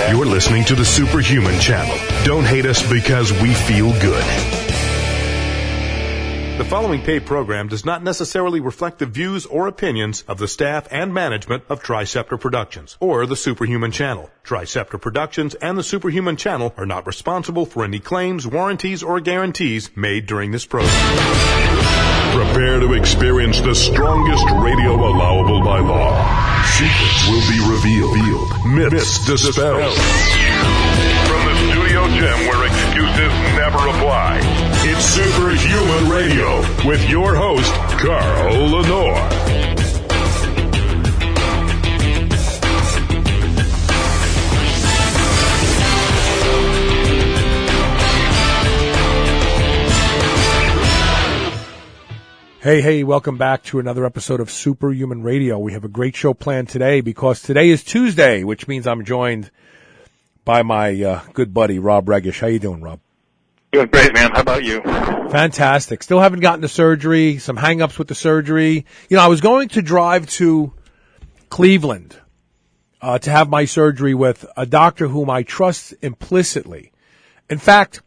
You're listening to the Superhuman Channel. Don't hate us because we feel good. The following paid program does not necessarily reflect the views or opinions of the staff and management of Triceptor Productions or the Superhuman Channel. Triceptor Productions and the Superhuman Channel are not responsible for any claims, warranties, or guarantees made during this program. Prepare to experience the strongest radio allowable by law. Secrets will be revealed. Myths dispelled. From the studio gym where excuses never apply. It's Superhuman Radio with your host, Carl Lenore. Hey, welcome back to another episode of Superhuman Radio. We have a great show planned today because today is Tuesday, which means I'm joined by my good buddy, Rob Regish. How you doing, Rob? Doing great, man. How about you? Fantastic. Still haven't gotten to surgery, some hang-ups with the surgery. You know, I was going to drive to Cleveland to have my surgery with a doctor whom I trust implicitly. In fact,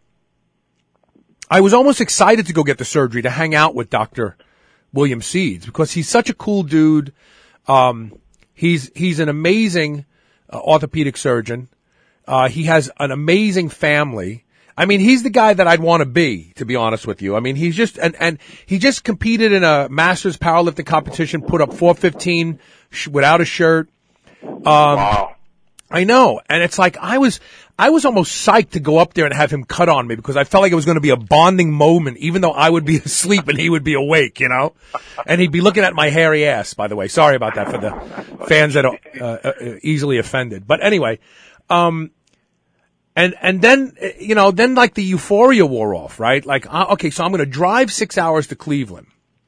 I was almost excited to go get the surgery to hang out with Dr. William Seeds because he's such a cool dude. He's an amazing orthopedic surgeon. He has an amazing family. I mean, he's the guy that I'd want to be honest with you. I mean, he's just, and he just competed in a Masters powerlifting competition, put up 415 without a shirt. Wow. I know. And it's like, I was almost psyched to go up there and have him cut on me because I felt like it was going to be a bonding moment, even though I would be asleep and he would be awake, you know? And he'd be looking at my hairy ass, by the way. Sorry about that for the fans that are easily offended. But anyway, and then, you know, then like the euphoria wore off, right? Like, okay, so I'm going to drive 6 hours to Cleveland.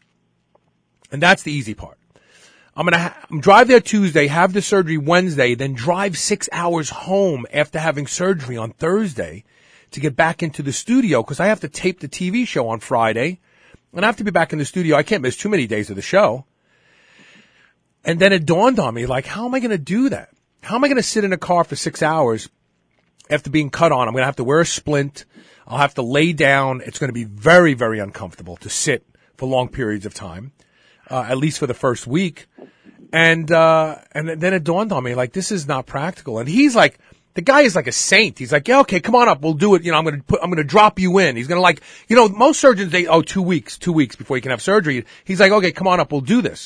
And that's the easy part. I'm going to drive there Tuesday, have the surgery Wednesday, then drive 6 hours home after having surgery on Thursday to get back into the studio because I have to tape the TV show on Friday. And I have to be back in the studio. I can't miss too many days of the show. And then it dawned on me, like, how am I going to do that? How am I going to sit in a car for 6 hours after being cut on? I'm going to have to wear a splint. I'll have to lay down. It's going to be very, very uncomfortable to sit for long periods of time, at least for the first week. And then it dawned on me, like, this is not practical. And he's like, the guy is like a saint. He's like, yeah, okay, come on up. We'll do it. You know, I'm going to drop you in. He's going to like, you know, most surgeons, 2 weeks before you can have surgery. He's like, okay, come on up. We'll do this.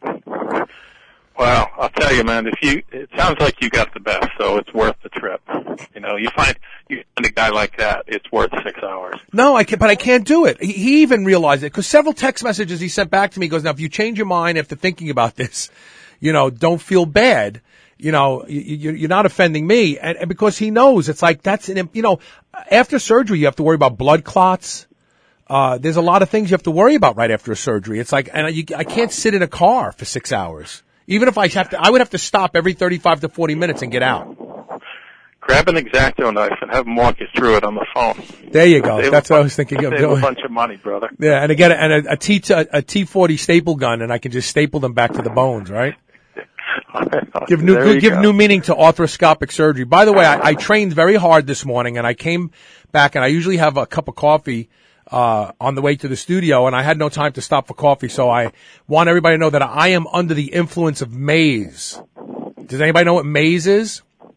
Well, I'll tell you, man, it sounds like you got the best, so it's worth the trip. You know, you find a guy like that, it's worth 6 hours. No, I can't do it. He even realized it because several text messages he sent back to me goes, now, if you change your mind after thinking about this, you know, don't feel bad. You know, you're not offending me. And because he knows it's like, you know, after surgery, you have to worry about blood clots. There's a lot of things you have to worry about right after a surgery. It's like, and I can't sit in a car for 6 hours. Even if I would have to stop every 35 to 40 minutes and get out. Grab an X-Acto knife and have him walk you through it on the phone. There you go. That's what I was thinking of doing. Save a bunch of money, brother. Yeah, and again, a T40 staple gun, and I can just staple them back to the bones, right? Give new meaning to arthroscopic surgery. By the way, I trained very hard this morning, and I came back, and I usually have a cup of coffee on the way to the studio, and I had no time to stop for coffee, so I want everybody to know that I am under the influence of maize. Does anybody know what maize is?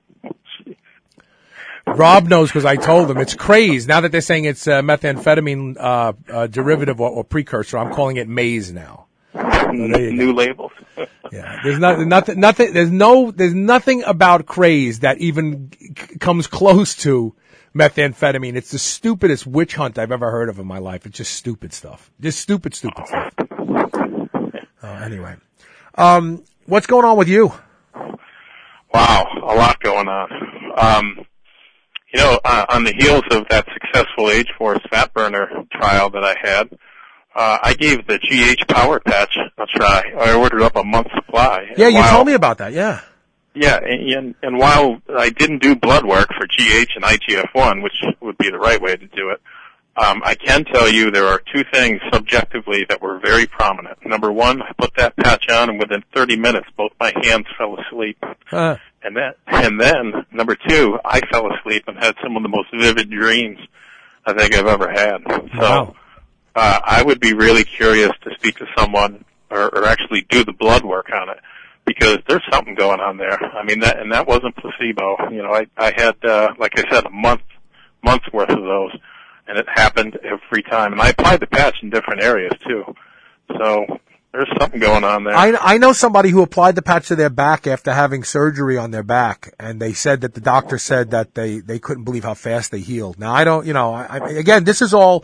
Rob knows because I told him. It's craze. Now that they're saying it's methamphetamine derivative or precursor, I'm calling it maize now. New labels. Yeah, there's nothing. There's nothing about craze that even comes close to methamphetamine. It's the stupidest witch hunt I've ever heard of in my life. It's just stupid stuff. Just stupid stuff. Anyway, what's going on with you? Wow, a lot going on. You know, on the heels of that successful Age-Force fat burner trial that I had, I gave the GH Power Patch a try. I ordered up a month's supply. Yeah, you told me about that, yeah. Yeah, and while I didn't do blood work for GH and IGF-1, which would be the right way to do it, I can tell you there are two things subjectively that were very prominent. Number one, I put that patch on, and within 30 minutes, both my hands fell asleep. And And then, number two, I fell asleep and had some of the most vivid dreams I think I've ever had. So, Wow. I would be really curious to speak to someone or actually do the blood work on it, because there's something going on there. I mean, that wasn't placebo. You know, I had, like I said, a month's worth of those, and it happened every time. And I applied the patch in different areas too. So there's something going on there. I know somebody who applied the patch to their back after having surgery on their back, and they said that the doctor said that they couldn't believe how fast they healed. Now, I don't, you know, again, this is all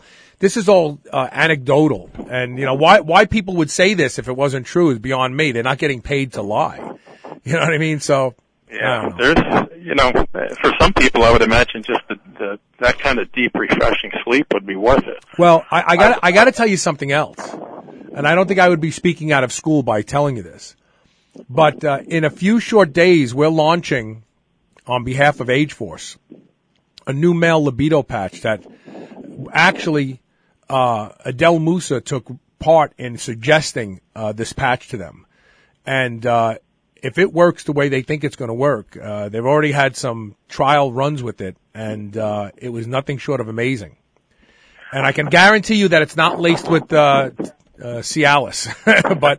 anecdotal, and you know why people would say this if it wasn't true is beyond me. They're not getting paid to lie. You know what I mean? So yeah, there's, you know, for some people, I would imagine just that kind of deep, refreshing sleep would be worth it. Well, I got to tell you something else, and I don't think I would be speaking out of school by telling you this, but in a few short days, we're launching on behalf of AgeForce a new male libido patch that actually. Adele Musa took part in suggesting this patch to them, and if it works the way they think it's going to work, they've already had some trial runs with it, and it was nothing short of amazing. And I can guarantee you that it's not laced with Cialis, but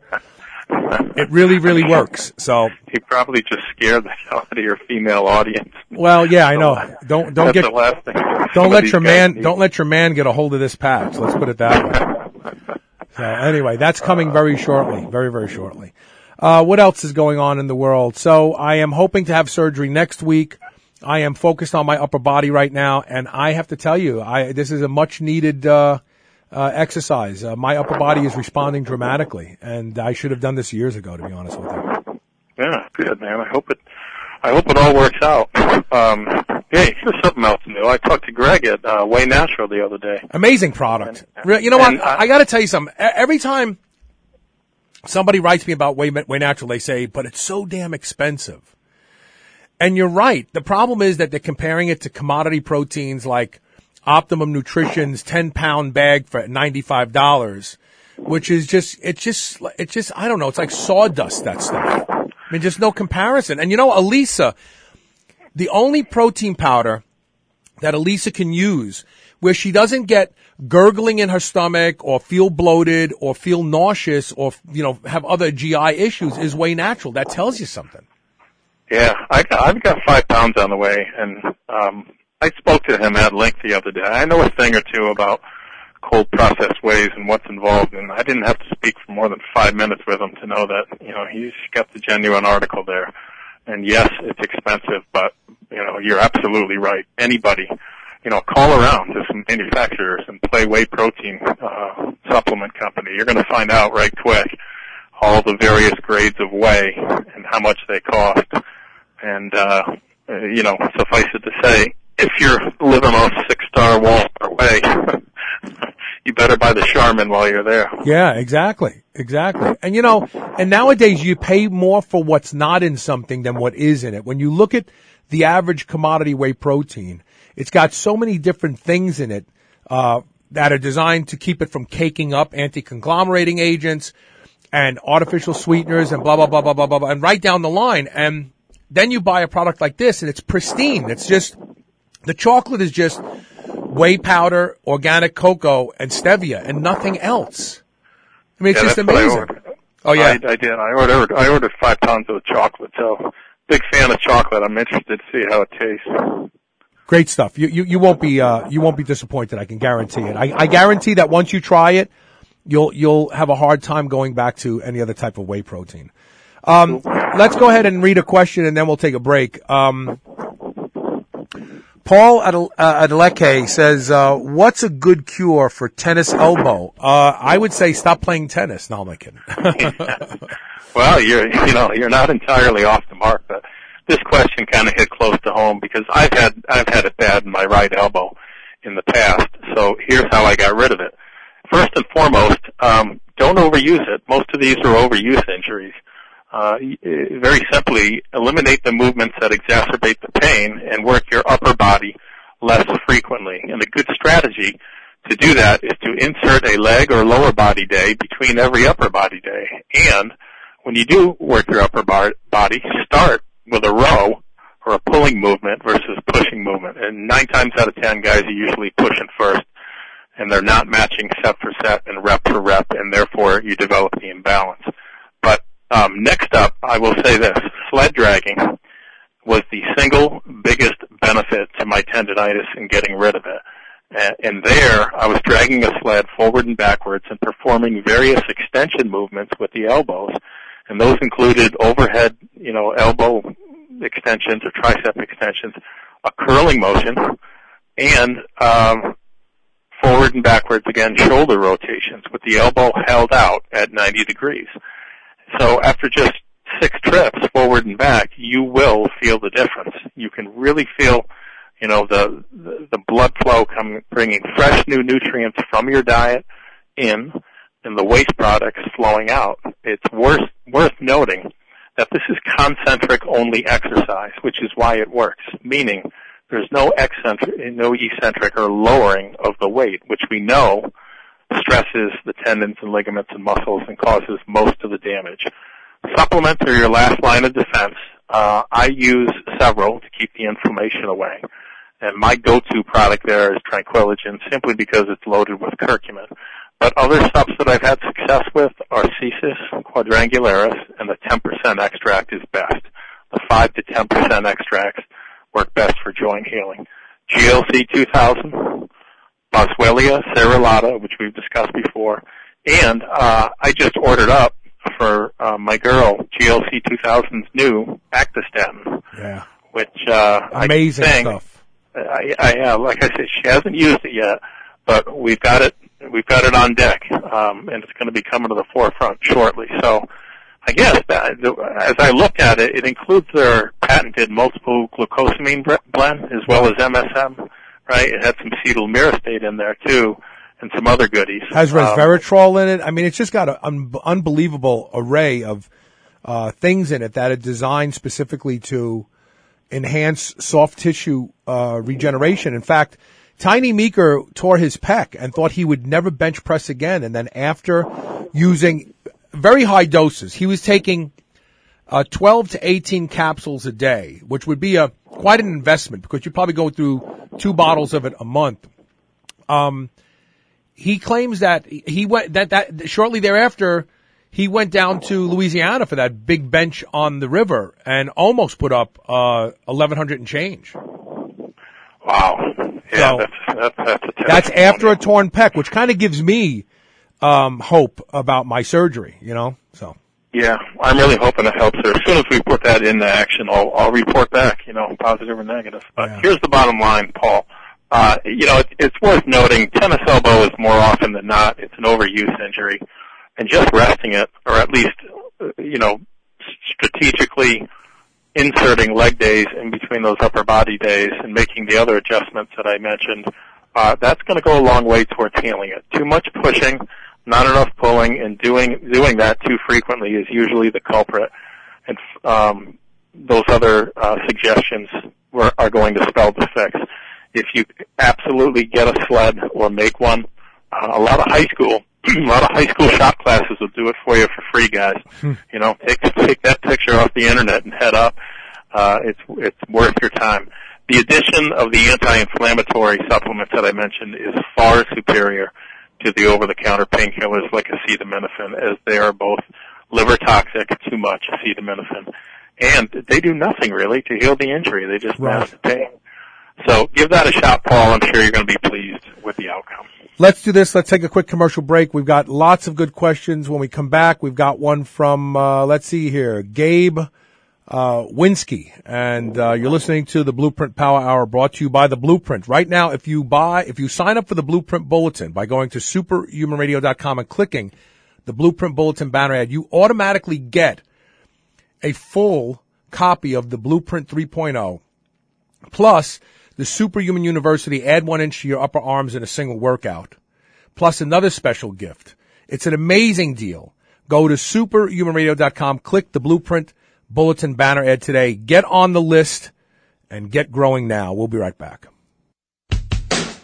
it really, really works. So he probably just scared the hell out of your female audience. Well, yeah, I know. Don't That's get the last thing. don't let your man get a hold of this patch. Let's put it that way. So anyway, that's coming very shortly, very, very shortly. What else is going on in the world? So I am hoping to have surgery next week. I am focused on my upper body right now, and I have to tell you, this is a much needed exercise. My upper body is responding dramatically, and I should have done this years ago, to be honest with you. Yeah, good, man. I hope it all works out. Hey, here's something else new. I talked to Greg at Way Natural the other day. Amazing product. You know what? I got to tell you something. Every time somebody writes me about Way Natural, they say, but it's so damn expensive. And you're right. The problem is that they're comparing it to commodity proteins like Optimum Nutrition's 10-pound bag for $95, which is just, I don't know, it's like sawdust, that stuff. I mean, just no comparison. And you know, Elisa, the only protein powder that Elisa can use where she doesn't get gurgling in her stomach or feel bloated or feel nauseous or, you know, have other GI issues is Way Natural. That tells you something. Yeah, I've got 5 pounds on the way, and I spoke to him at length the other day. I know a thing or two about cold processed whey and what's involved, and I didn't have to speak for more than 5 minutes with him to know that, you know, he's got the genuine article there. And yes, it's expensive, but, you know, you're absolutely right. Anybody, you know, call around to some manufacturers and play whey protein supplement company. You're going to find out right quick all the various grades of whey and how much they cost. And, you know, suffice it to say, if you're living off 6-star Walmart whey, you better buy the Charmin while you're there. Yeah, exactly. And you know, and nowadays you pay more for what's not in something than what is in it. When you look at the average commodity whey protein, it's got so many different things in it, that are designed to keep it from caking up, anti-conglomerating agents and artificial sweeteners and blah, blah, blah, blah, blah, blah, and right down the line. And then you buy a product like this and it's pristine. It's just, the chocolate is just whey powder, organic cocoa, and stevia, and nothing else. I mean, it's just amazing. Oh yeah, I did. I ordered 5 pounds of chocolate. So big fan of chocolate. I'm interested to see how it tastes. Great stuff. You won't be disappointed. I can guarantee it. I guarantee that once you try it, you'll have a hard time going back to any other type of whey protein. Let's go ahead and read a question, and then we'll take a break. Paul Adeleke says, what's a good cure for tennis elbow? I would say stop playing tennis. No, I'm not kidding. Well, you're not entirely off the mark, but this question kind of hit close to home because I've had it bad in my right elbow in the past. So here's how I got rid of it. First and foremost, don't overuse it. Most of these are overuse injuries. Very simply, eliminate the movements that exacerbate the pain and work your upper body less frequently. And a good strategy to do that is to insert a leg or lower body day between every upper body day. And when you do work your upper body, start with a row or a pulling movement versus pushing movement. And 9 times out of 10, guys are usually pushing first, and they're not matching set for set and rep for rep, and therefore you develop the imbalance. But next up, I will say this. Sled dragging was the single biggest benefit to my tendinitis in getting rid of it. And there, I was dragging a sled forward and backwards and performing various extension movements with the elbows. And those included overhead, elbow extensions or tricep extensions, a curling motion, and forward and backwards, again, shoulder rotations with the elbow held out at 90 degrees. So after just 6 trips forward and back, you will feel the difference. You can really feel, the blood flow bringing fresh new nutrients from your diet in, and the waste products flowing out. It's worth noting that this is concentric only exercise, which is why it works, meaning there's no eccentric or lowering of the weight, which we know stresses the tendons and ligaments and muscles and causes most of the damage. Supplements are your last line of defense. I use several to keep the inflammation away. And my go-to product there is Tranquillogen, simply because it's loaded with curcumin. But other subs that I've had success with are Cesis, Quadrangularis, and the 10% extract is best. The 5 to 10% extracts work best for joint healing. GLC 2000, Boswellia serrulata, which we've discussed before, and I just ordered up for my girl GLC 2000's new Actistatin, which amazing stuff. Like I said, she hasn't used it yet, but we've got it on deck, and it's going to be coming to the forefront shortly. So I guess as I looked at it, it includes their patented multiple glucosamine blend as well as MSM, right? It had some cetyl myristate in there too, and some other goodies. Has resveratrol in it. I mean, it's just got an unbelievable array of things in it that are designed specifically to enhance soft tissue regeneration. In fact, Tiny Meeker tore his pec and thought he would never bench press again. And then after using very high doses, he was taking 12 to 18 capsules a day, which would be quite an investment because you probably go through 2 bottles of it a month. He claims that he went that shortly thereafter he went down to Louisiana for that big bench on the river and almost put up 1,100 and change. Wow. Yeah, so that's after a torn pec, which kind of gives me hope about my surgery, So yeah, I'm really hoping it helps her. As soon as we put that into action, I'll report back, positive or negative. But here's the bottom line, Paul. It's worth noting tennis elbow is more often than not, it's an overuse injury. And just resting it, or at least, strategically inserting leg days in between those upper body days and making the other adjustments that I mentioned, that's going to go a long way towards healing it. Too much pushing, not enough pulling, and doing that too frequently is usually the culprit. And those other suggestions are going to spell the fix. If you absolutely get a sled or make one, a lot of high school shop classes will do it for you for free, guys. Take that picture off the internet and head up. It's worth your time. The addition of the anti-inflammatory supplements that I mentioned is far superior to the over-the-counter painkillers like acetaminophen, as they are both liver toxic, too much acetaminophen, and they do nothing really to heal the injury. They just mask the pain. So give that a shot, Paul. I'm sure you're going to be pleased with the outcome. Let's do this. Let's take a quick commercial break. We've got lots of good questions. When we come back, we've got one from, let's see here, Gabe Winsky. And you're listening to the Blueprint Power Hour brought to you by The Blueprint. Right now, if you sign up for the Blueprint Bulletin by going to superhumanradio.com and clicking the Blueprint Bulletin banner ad, you automatically get a full copy of the Blueprint 3.0 plus the Superhuman University Add 1 inch to your upper arms in a single workout, plus another special gift. It's an amazing deal. Go to superhumanradio.com, click the Blueprint Bulletin banner ad today. Get on the list and get growing now. We'll be right back.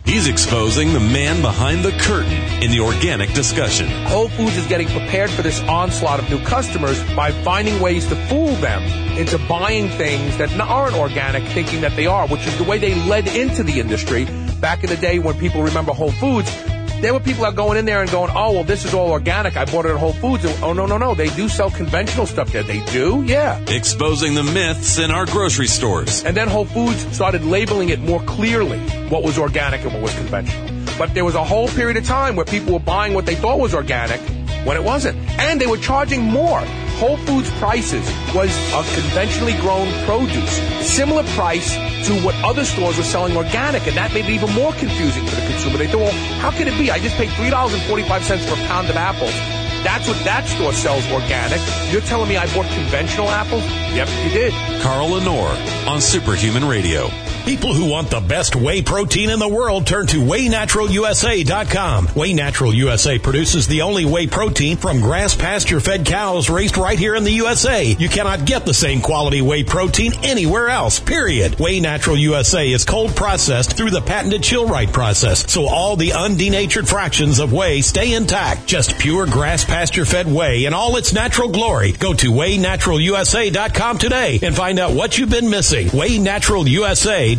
He's exposing the man behind the curtain in the organic discussion. Whole Foods is getting prepared for this onslaught of new customers by finding ways to fool them into buying things that aren't organic, thinking that they are, which is the way they led into the industry. Back in the day when people remember Whole Foods, there were people out going in there and going, oh, well, this is all organic. I bought it at Whole Foods. And, oh, no. They do sell conventional stuff there. They do? Yeah. Exposing the myths in our grocery stores. And then Whole Foods started labeling it more clearly, what was organic and what was conventional. But there was a whole period of time where people were buying what they thought was organic when it wasn't. And they were charging more. Whole Foods prices was of conventionally grown produce, similar price to what other stores were selling organic, and that made it even more confusing for the consumer. They thought, well, how can it be? I just paid $3.45 for a pound of apples. That's what that store sells organic. You're telling me I bought conventional apples? Yep, you did. Carl Lenore on Superhuman Radio. People who want the best whey protein in the world turn to WheyNaturalUSA.com. Whey Natural USA produces the only whey protein from grass pasture-fed cows raised right here in the USA. You cannot get the same quality whey protein anywhere else, period. Whey Natural USA is cold processed through the patented chill-right process, so all the undenatured fractions of whey stay intact. Just pure grass pasture-fed whey in all its natural glory. Go to WheyNaturalUSA.com today and find out what you've been missing. WheyNaturalUSA.com.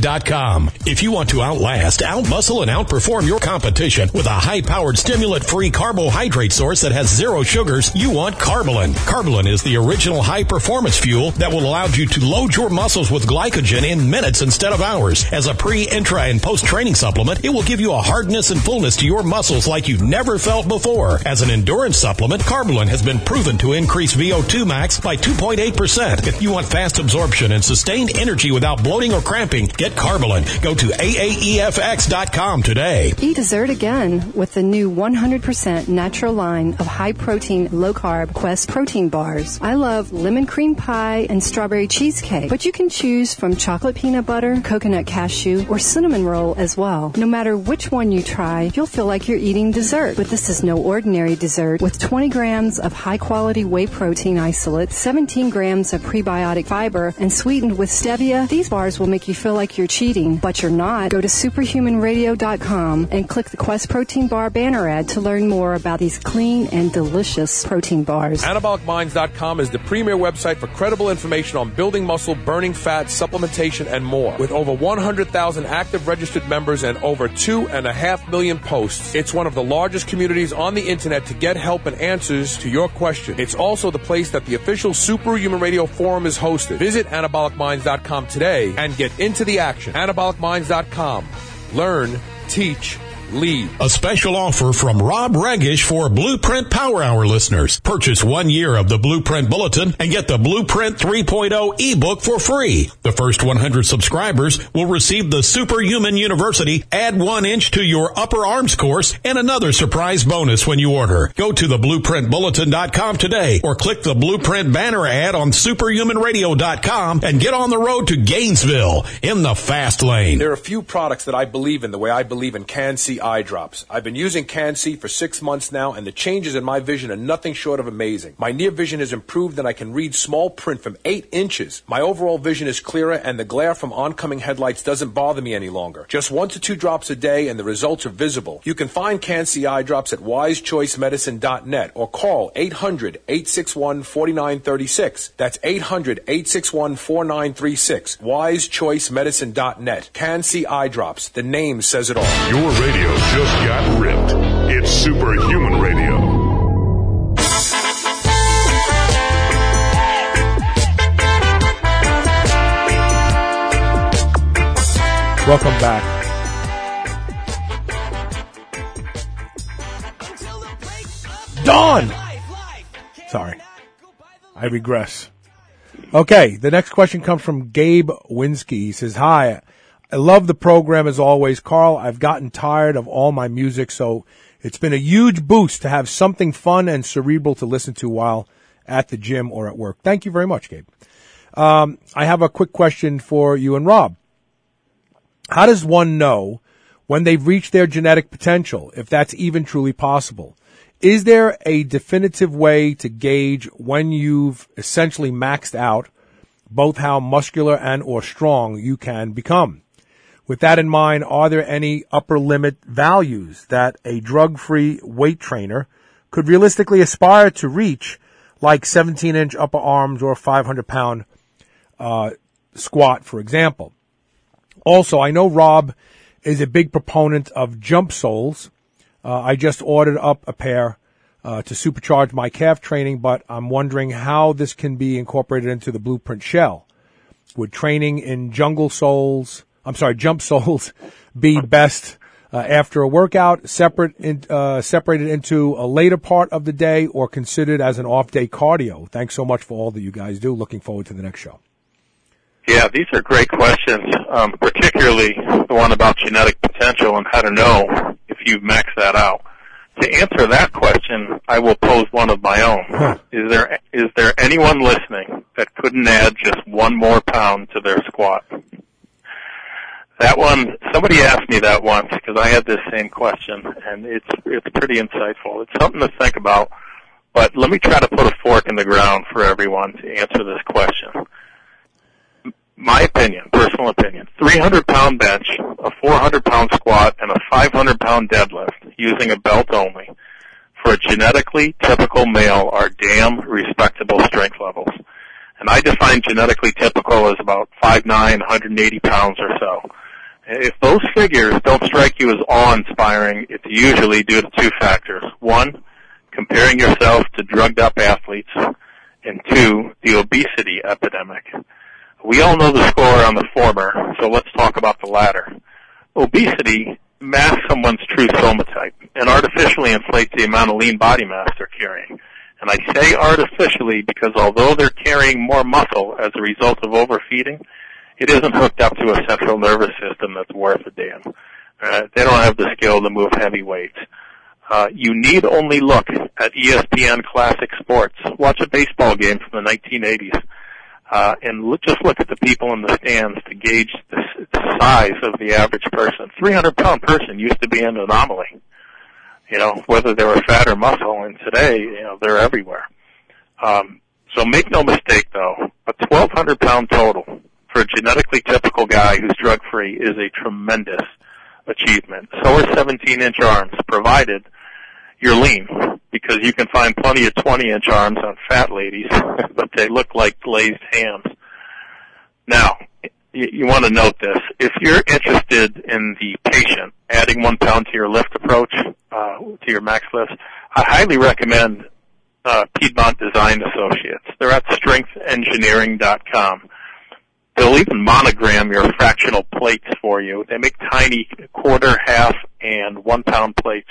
If you want to outlast, outmuscle, and outperform your competition with a high-powered stimulant-free carbohydrate source that has zero sugars, you want Carbolin. Carbolin is the original high-performance fuel that will allow you to load your muscles with glycogen in minutes instead of hours. As a pre, intra, and post-training supplement, it will give you a hardness and fullness to your muscles like you've never felt before. As an endurance supplement, Carbolin has been proven to increase VO2 max by 2.8%. If you want fast absorption and sustained energy without bloating or cramping, get Carbolin. Go to AAEFX.com today. Eat dessert again with the new 100% natural line of high-protein, low-carb Quest protein bars. I love lemon cream pie and strawberry cheesecake, but you can choose from chocolate peanut butter, coconut cashew, or cinnamon roll as well. No matter which one you try, you'll feel like you're eating dessert. But this is no ordinary dessert. With 20 grams of high-quality whey protein isolate, 17 grams of prebiotic fiber, and sweetened with stevia, these bars will make you feel like you're cheating, but you're not. Go to superhumanradio.com and click the Quest Protein Bar banner ad to learn more about these clean and delicious protein bars. AnabolicMinds.com is the premier website for credible information on building muscle, burning fat, supplementation, and more. With over 100,000 active registered members and over 2.5 million posts, it's one of the largest communities on the internet to get help and answers to your question. It's also the place that the official Superhuman Radio forum is hosted. Visit AnabolicMinds.com today and get into the action. AnabolicMinds.com. Learn, teach, lead. A special offer from Rob Regish for Blueprint Power Hour listeners. Purchase 1 year of the Blueprint Bulletin and get the Blueprint 3.0 ebook for free. The first 100 subscribers will receive the Superhuman University Add 1 Inch to Your Upper Arms course and another surprise bonus when you order. Go to theblueprintbulletin.com today or click the Blueprint banner ad on superhumanradio.com and get on the road to Gainesville in the fast lane. There are a few products that I believe in the way I believe in Can-C eye drops. I've been using Can-C for 6 months now, and the changes in my vision are nothing short of amazing. My near vision has improved, and I can read small print from 8 inches. My overall vision is clearer, and the glare from oncoming headlights doesn't bother me any longer. Just 1 to 2 drops a day, and the results are visible. You can find Can-C eye drops at wisechoicemedicine.net or call 800-861-4936. That's 800-861-4936. wisechoicemedicine.net. Can-C eye drops. The name says it all. Your radio just got ripped. It's Superhuman Radio. Welcome back. Dawn! Sorry. I regress. Okay, the next question comes from Gabe Winsky. He says, hi, I love the program as always. Carl, I've gotten tired of all my music, so it's been a huge boost to have something fun and cerebral to listen to while at the gym or at work. Thank you very much, Gabe. I have a quick question for you and Rob. How does one know when they've reached their genetic potential, if that's even truly possible? Is there a definitive way to gauge when you've essentially maxed out both how muscular and or strong you can become? With that in mind, are there any upper limit values that a drug-free weight trainer could realistically aspire to reach, like 17-inch upper arms or 500-pound squat, for example? Also, I know Rob is a big proponent of jump soles. I just ordered up a pair to supercharge my calf training, but I'm wondering how this can be incorporated into the Blueprint shell. Would training in jump soles be best after a workout, separated into a later part of the day, or considered as an off-day cardio? Thanks so much for all that you guys do. Looking forward to the next show. Yeah, these are great questions, particularly the one about genetic potential and how to know if you've maxed that out. To answer that question, I will pose one of my own. Is there anyone listening that couldn't add just one more pound to their squat? That one, somebody asked me that once because I had this same question, and it's pretty insightful. It's something to think about, but let me try to put a fork in the ground for everyone to answer this question. My opinion, personal opinion, 300-pound bench, a 400-pound squat, and a 500-pound deadlift using a belt only for a genetically typical male are damn respectable strength levels. And I define genetically typical as about 5'9", 180 pounds or so. If those figures don't strike you as awe-inspiring, it's usually due to two factors. One, comparing yourself to drugged-up athletes, and two, the obesity epidemic. We all know the score on the former, so let's talk about the latter. Obesity masks someone's true somatype and artificially inflates the amount of lean body mass they're carrying. And I say artificially because although they're carrying more muscle as a result of overfeeding, it isn't hooked up to a central nervous system that's worth a damn. They don't have the skill to move heavy weights. You need only look at ESPN Classic Sports. Watch a baseball game from the 1980s. And just look at the people in the stands to gauge the size of the average person. 300-pound person used to be an anomaly, whether they were fat or muscle, and today, they're everywhere. So make no mistake, though, a 1,200-pound total for a genetically typical guy who's drug-free is a tremendous achievement. So are 17-inch arms, provided you're lean, because you can find plenty of 20-inch arms on fat ladies, but they look like glazed hams. Now, you want to note this. If you're interested in the patient, adding 1 pound to your lift approach, to your max lifts, I highly recommend Piedmont Design Associates. They're at strengthengineering.com. They'll even monogram your fractional plates for you. They make tiny quarter, half, and 1 pound plates.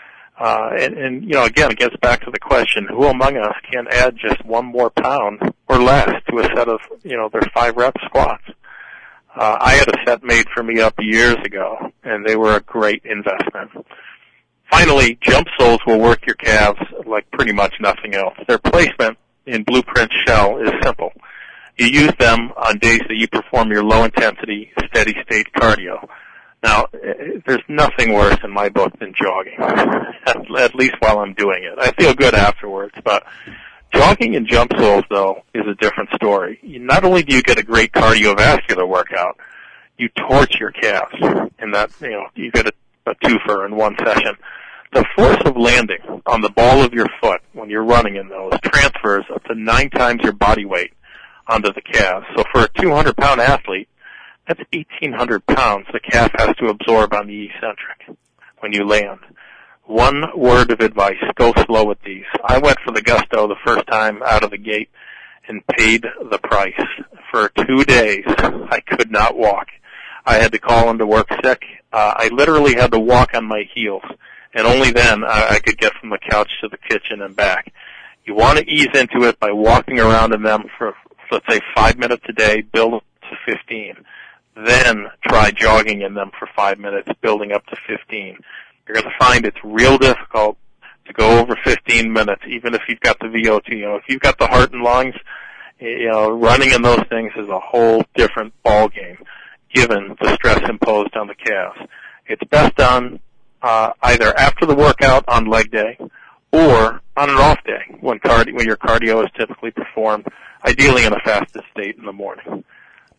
And again, it gets back to the question, who among us can add just 1 more pound or less to a set of, their 5-rep squats? I had a set made for me up years ago, and they were a great investment. Finally, jump soles will work your calves like pretty much nothing else. Their placement in Blueprint shell is simple. You use them on days that you perform your low-intensity, steady-state cardio. Now, there's nothing worse in my book than jogging, at least while I'm doing it. I feel good afterwards, but jogging in jump soles, though, is a different story. Not only do you get a great cardiovascular workout, you torch your calves, and that, you get a twofer in one session. The force of landing on the ball of your foot when you're running in those transfers up to 9 times your body weight onto the calves. So for a 200-pound athlete, that's 1,800 pounds the calf has to absorb on the eccentric when you land. One word of advice, go slow with these. I went for the gusto the first time out of the gate and paid the price. For 2 days, I could not walk. I had to call into work sick. I literally had to walk on my heels, and only then I could get from the couch to the kitchen and back. You want to ease into it by walking around in them for, let's say, 5 minutes a day, build to 15. Then try jogging in them for 5 minutes, building up to 15. You're going to find it's real difficult to go over 15 minutes, even if you've got the VO2. If you've got the heart and lungs, running in those things is a whole different ball game, given the stress imposed on the calves. It's best done either after the workout on leg day or on an off day when your cardio is typically performed, ideally in a fasted state in the morning.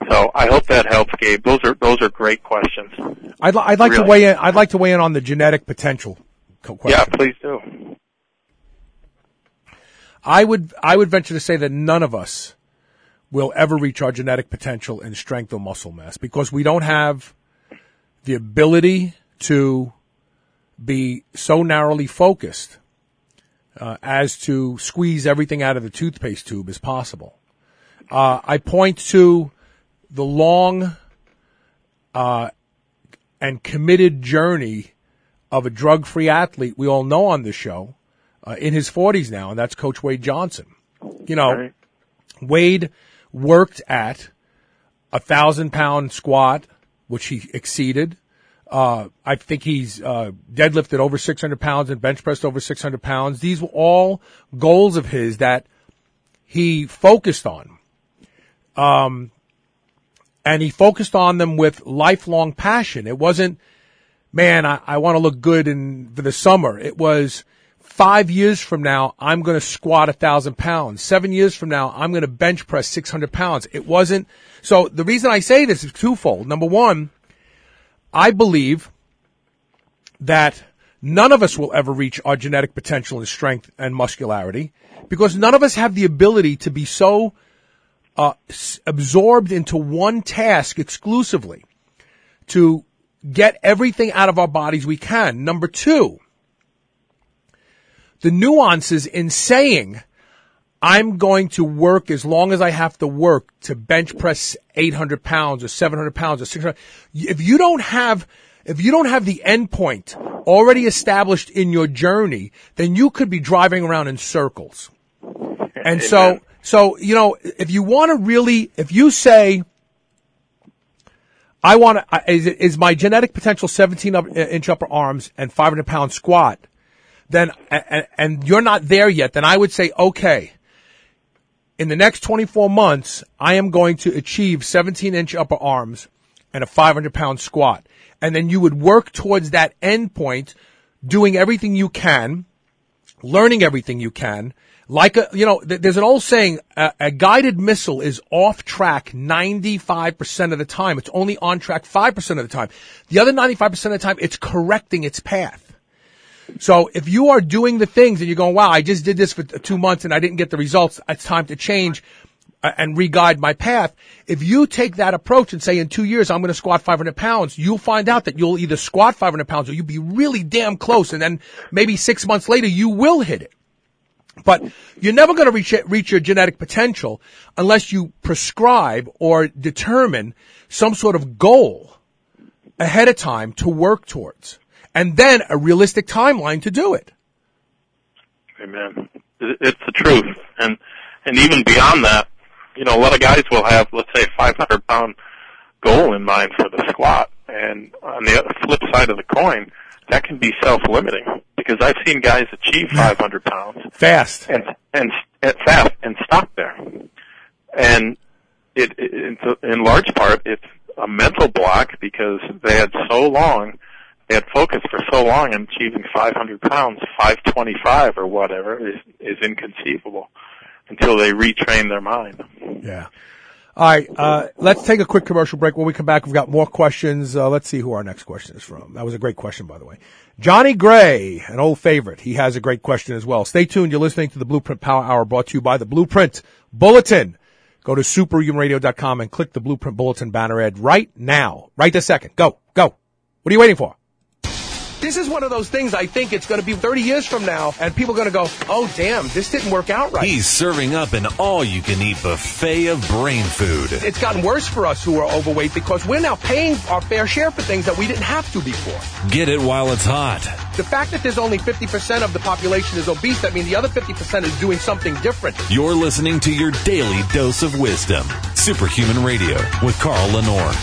So I hope that helps, Gabe. Those are great questions. I'd like really. to weigh in. I'd like to weigh in on the genetic potential question. Yeah, please do. I would venture to say that none of us will ever reach our genetic potential in strength or muscle mass because we don't have the ability to be so narrowly focused as to squeeze everything out of the toothpaste tube as possible. I point to the long and committed journey of a drug-free athlete we all know on this show in his 40s now, and that's Coach Wade Johnson. You know, Right. Wade worked at 1,000-pound squat, which he exceeded. I think he's deadlifted over 600 pounds and bench pressed over 600 pounds. These were all goals of his that he focused on. And he focused on them with lifelong passion. It wasn't, man, I want to look good for the summer. It was 5 years from now, I'm going to squat 1,000 pounds. 7 years from now, I'm going to bench press 600 pounds. It wasn't. So the reason I say this is twofold. Number one, I believe that none of us will ever reach our genetic potential in strength and muscularity because none of us have the ability to be so absorbed into one task exclusively to get everything out of our bodies we can. Number two, the nuances in saying I'm going to work as long as I have to work to bench press 800 pounds or 700 pounds or 600. If you don't have the end point already established in your journey, then you could be driving around in circles. And so, you know, if you say, is my genetic potential 17-inch upper arms and 500-pound squat, then, and you're not there yet, then I would say, okay, in the next 24 months, I am going to achieve 17-inch upper arms and a 500-pound squat. And then you would work towards that end point, doing everything you can, learning everything you can. There's an old saying, a guided missile is off track 95% of the time. It's only on track 5% of the time. The other 95% of the time, it's correcting its path. So if you are doing the things and you're going, wow, I just did this for 2 months and I didn't get the results, it's time to change and re-guide my path. If you take that approach and say in 2 years I'm going to squat 500 pounds, you'll find out that you'll either squat 500 pounds or you'll be really damn close, and then maybe 6 months later you will hit it. But you're never going to reach your genetic potential unless you prescribe or determine some sort of goal ahead of time to work towards, and then a realistic timeline to do it. Amen. It's the truth. And even beyond that, you know, a lot of guys will have, let's say, a 500-pound goal in mind for the squat. And on the flip side of the coin, that can be self-limiting because I've seen guys achieve 500 pounds fast and stop there. And in large part, it's a mental block because they had focused for so long on achieving 500 pounds, 525 or whatever is inconceivable until they retrain their mind. Yeah. All right, let's take a quick commercial break. When we come back, we've got more questions. Let's see who our next question is from. That was a great question, by the way. Johnny Gray, an old favorite. He has a great question as well. Stay tuned. You're listening to the Blueprint Power Hour brought to you by the Blueprint Bulletin. Go to superhumanradio.com and click the Blueprint Bulletin banner ad right now. Right this second. Go. What are you waiting for? This is one of those things I think it's going to be 30 years from now, and people are going to go, oh, damn, this didn't work out right. He's serving up an all-you-can-eat buffet of brain food. It's gotten worse for us who are overweight because we're now paying our fair share for things that we didn't have to before. Get it while it's hot. The fact that there's only 50% of the population is obese, that means the other 50% is doing something different. You're listening to your daily dose of wisdom. Superhuman Radio with Carl Lenore.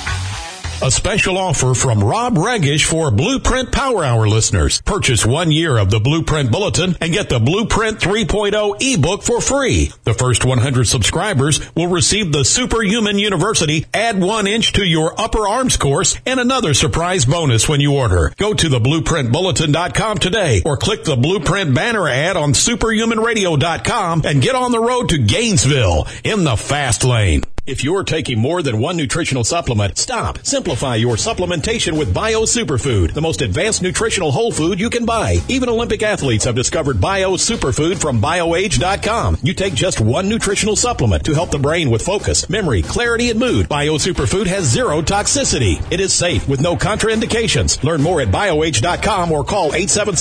A special offer from Rob Regish for Blueprint Power Hour listeners. Purchase 1 year of the Blueprint Bulletin and get the Blueprint 3.0 ebook for free. The first 100 subscribers will receive the Superhuman University Add 1 Inch to Your Upper Arms course and another surprise bonus when you order. Go to theblueprintbulletin.com today or click the Blueprint banner ad on superhumanradio.com and get on the road to Gainesville in the fast lane. If you're taking more than one nutritional supplement, stop. Simplify your supplementation with Bio Superfood, the most advanced nutritional whole food you can buy. Even Olympic athletes have discovered Bio Superfood from BioAge.com. You take just one nutritional supplement to help the brain with focus, memory, clarity, and mood. Bio Superfood has zero toxicity. It is safe with no contraindications. Learn more at BioAge.com or call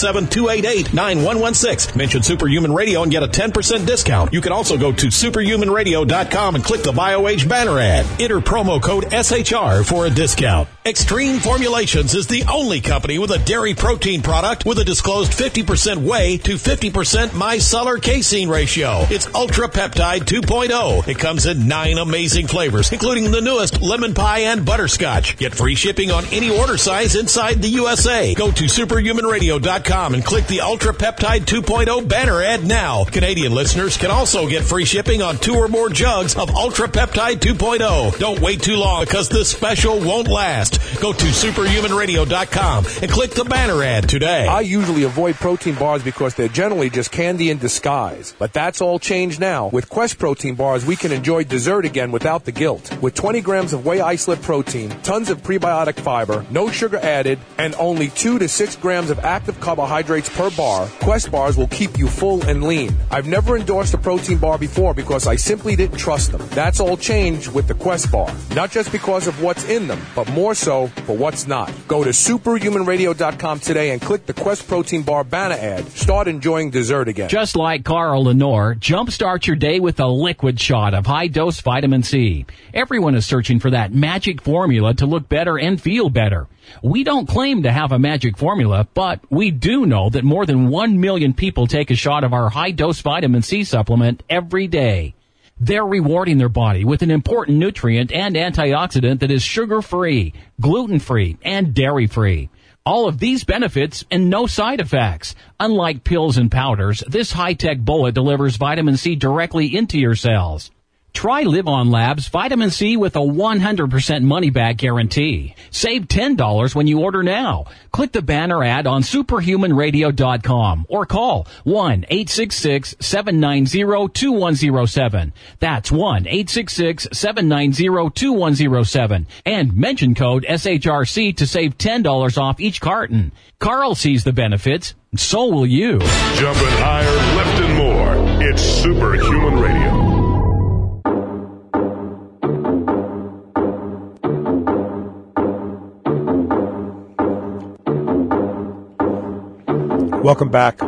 877-288-9116. Mention Superhuman Radio and get a 10% discount. You can also go to superhumanradio.com and click the BioAge banner ad. Enter promo code SHR for a discount. Extreme Formulations is the only company with a dairy protein product with a disclosed 50% whey to 50% micellar casein ratio. It's Ultra Peptide 2.0. It comes in 9 amazing flavors, including the newest lemon pie and butterscotch. Get free shipping on any order size inside the USA. Go to superhumanradio.com and click the Ultra Peptide 2.0 banner ad now. Canadian listeners can also get free shipping on 2 or more jugs of Ultra Peptide 2.0. Don't wait too long because this special won't last. Go to superhumanradio.com and click the banner ad today. I usually avoid protein bars because they're generally just candy in disguise. But that's all changed now. With Quest protein bars, we can enjoy dessert again without the guilt. With 20 grams of whey isolate protein, tons of prebiotic fiber, no sugar added, and only 2 to 6 grams of active carbohydrates per bar, Quest bars will keep you full and lean. I've never endorsed a protein bar before because I simply didn't trust them. That's all changed with the Quest bar. Not just because of what's in them, but more so for what's not. Go to superhumanradio.com today and click the Quest protein bar banner ad. Start enjoying dessert again. Just like Carl Lenore, jumpstart your day with a liquid shot of high-dose vitamin C. Everyone is searching for that magic formula to look better and feel better. We don't claim to have a magic formula, but we do know that more than 1 million people take a shot of our high-dose vitamin C supplement every day. They're rewarding their body with an important nutrient and antioxidant that is sugar-free, gluten-free, and dairy-free. All of these benefits and no side effects. Unlike pills and powders, this high-tech bullet delivers vitamin C directly into your cells. Try Live On Labs Vitamin C with a 100% money-back guarantee. Save $10 when you order now. Click the banner ad on superhumanradio.com or call 1-866-790-2107. That's 1-866-790-2107. And mention code SHRC to save $10 off each carton. Carl sees the benefits, so will you. Jumping higher, lifting more. It's Superhuman Radio. Welcome back.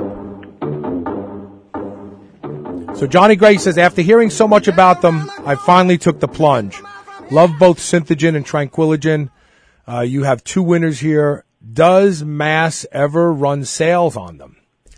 So Johnny Gray says, after hearing so much about them, I finally took the plunge. Love both Synthogen and Tranquillogen. You have 2 winners here. Does Mass ever run sales on them?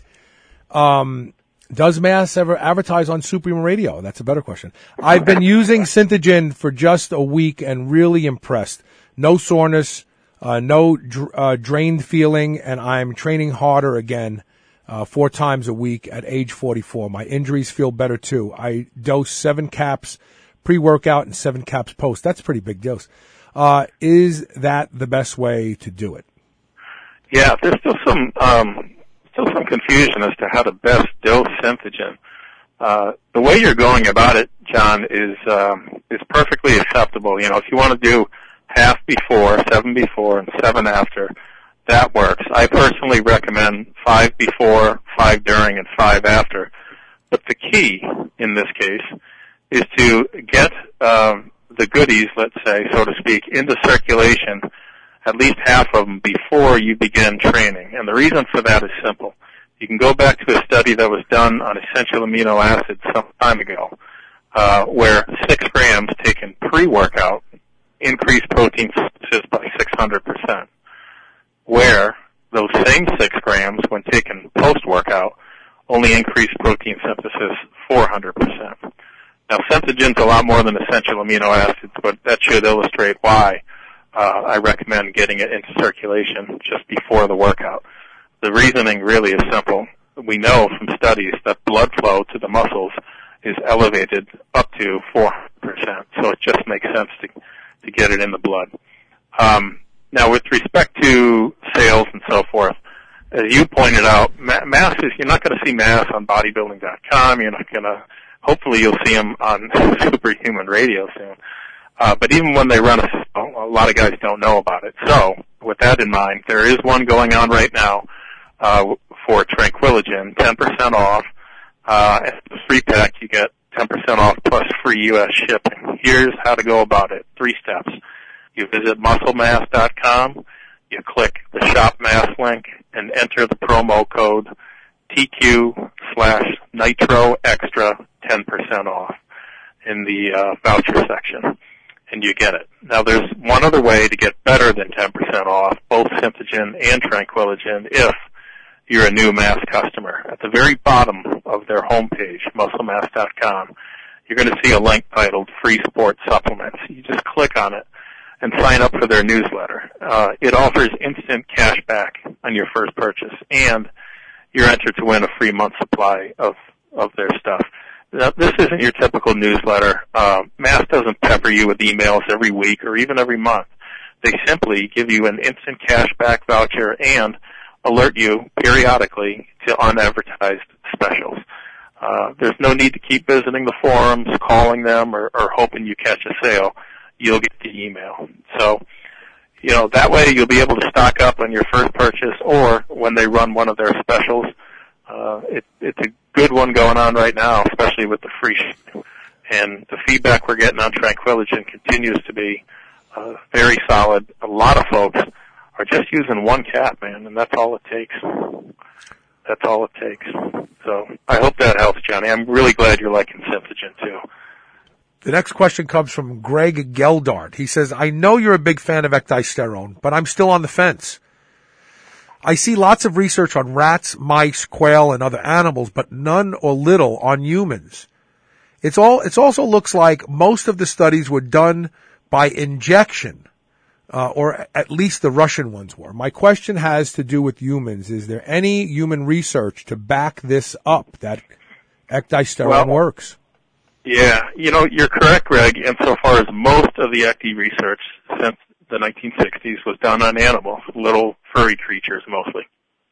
Does Mass ever advertise on Superhuman Radio? That's a better question. I've been using Synthogen for just a week and really impressed. No soreness. No drained feeling, and I'm training harder again 4 times a week at age 44. My injuries feel better, too. I dose 7 caps pre-workout and 7 caps post. That's a pretty big dose. Is that the best way to do it? Yeah, there's still some confusion as to how to best dose Synthogen. The way you're going about it, John, is perfectly acceptable. You know, if you want to do half before, 7 before, and 7 after, that works. I personally recommend 5 before, 5 during, and 5 after. But the key in this case is to get the goodies, let's say, so to speak, into circulation, at least half of them before you begin training. And the reason for that is simple. You can go back to a study that was done on essential amino acids some time ago, where 6 grams taken pre-workout increased protein synthesis by 600%, where those same 6 grams, when taken post-workout, only increased protein synthesis 400%. Now, Synthogen's a lot more than essential amino acids, but that should illustrate why I recommend getting it into circulation just before the workout. The reasoning really is simple. We know from studies that blood flow to the muscles is elevated up to 400%, so it just makes sense to get it in the blood. Now, with respect to sales and so forth, as you pointed out, mass is, you're not going to see mass on bodybuilding.com. You're not going to Hopefully you'll see them on Superhuman Radio soon. But even when they run a lot of guys don't know about it. So, with that in mind, there is one going on right now for Tranquiligen, 10% off. As the 3-pack, you get 10% off plus free U.S. shipping. Here's how to go about it. 3 steps. You visit musclemass.com, you click the Shop Mass link, and enter the promo code TQ/Nitro Extra 10% off in the voucher section, and you get it. Now, there's one other way to get better than 10% off, both Symphogen and Tranquiligen, if you're a new Mass customer. At the very bottom of their homepage, musclemass.com, you're going to see a link titled Free Sports Supplements. You just click on it and sign up for their newsletter. It offers instant cash back on your first purchase, and you're entered to win a free month supply of their stuff. Now, this isn't your typical newsletter. Mass doesn't pepper you with emails every week or even every month. They simply give you an instant cash back voucher and alert you periodically to unadvertised specials. There's no need to keep visiting the forums, calling them, or hoping you catch a sale. You'll get the email. So, that way you'll be able to stock up on your first purchase, or when they run one of their specials. It's a good one going on right now, especially with the free shipping. And the feedback we're getting on Tranquiligen continues to be very solid. A lot of folks are just using one cap, man, and that's all it takes. That's all it takes. So I hope that helps, Johnny. I'm really glad you're liking Symphogen, too. The next question comes from Greg Geldart. He says, I know you're a big fan of ecdysterone, but I'm still on the fence. I see lots of research on rats, mice, quail, and other animals, but none or little on humans. It also looks like most of the studies were done by injection, or at least the Russian ones were. My question has to do with humans. Is there any human research to back this up, that ecdysterone works? Yeah, you're correct, Greg, insofar as most of the ecdy research since the 1960s was done on animals, little furry creatures mostly.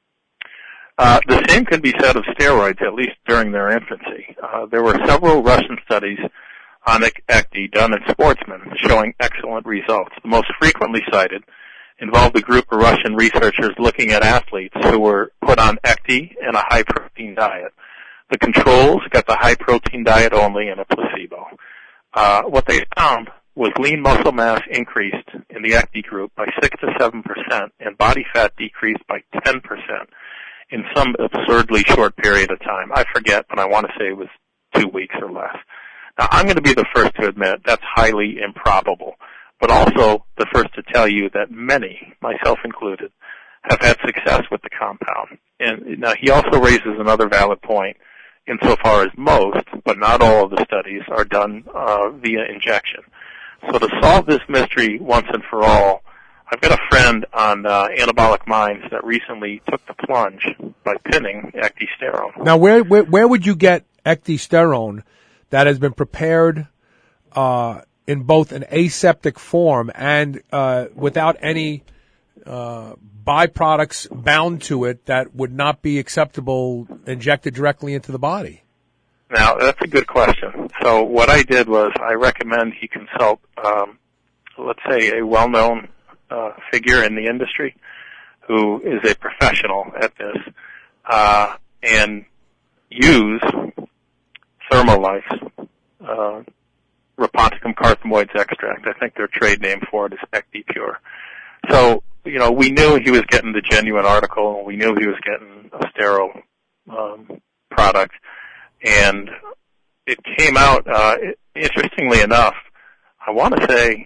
The same can be said of steroids, at least during their infancy. There were several Russian studies on ecdy done in sportsmen showing excellent results. The most frequently cited involved a group of Russian researchers looking at athletes who were put on ecdy and a high-protein diet. The controls got the high-protein diet only and a placebo. What they found was lean muscle mass increased in the ecdy group by 6 to 7%, and body fat decreased by 10% in some absurdly short period of time. I forget, but I want to say it was 2 weeks or less. Now, I'm going to be the first to admit that's highly improbable, but also the first to tell you that many, myself included, have had success with the compound. And now he also raises another valid point insofar as most, but not all of the studies are done via injection. So to solve this mystery once and for all, I've got a friend on Anabolic Minds that recently took the plunge by pinning ecdysterone. Now, where would you get ecdysterone that has been prepared in both an aseptic form and without any byproducts bound to it that would not be acceptable injected directly into the body? Now, that's a good question. So what I did was I recommend he consult, let's say, a well-known figure in the industry who is a professional at this, and use Thermolife's Raponticum carthamoides extract. I think their trade name for it is EcdyPure. So, we knew he was getting the genuine article, and we knew he was getting a sterile product. And it came out, interestingly enough, I want to say,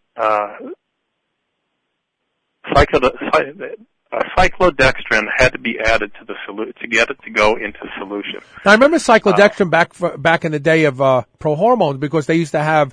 cyclodextrin had to be added to the to get it to go into solution. Now, I remember cyclodextrin back in the day of prohormones, because they used to have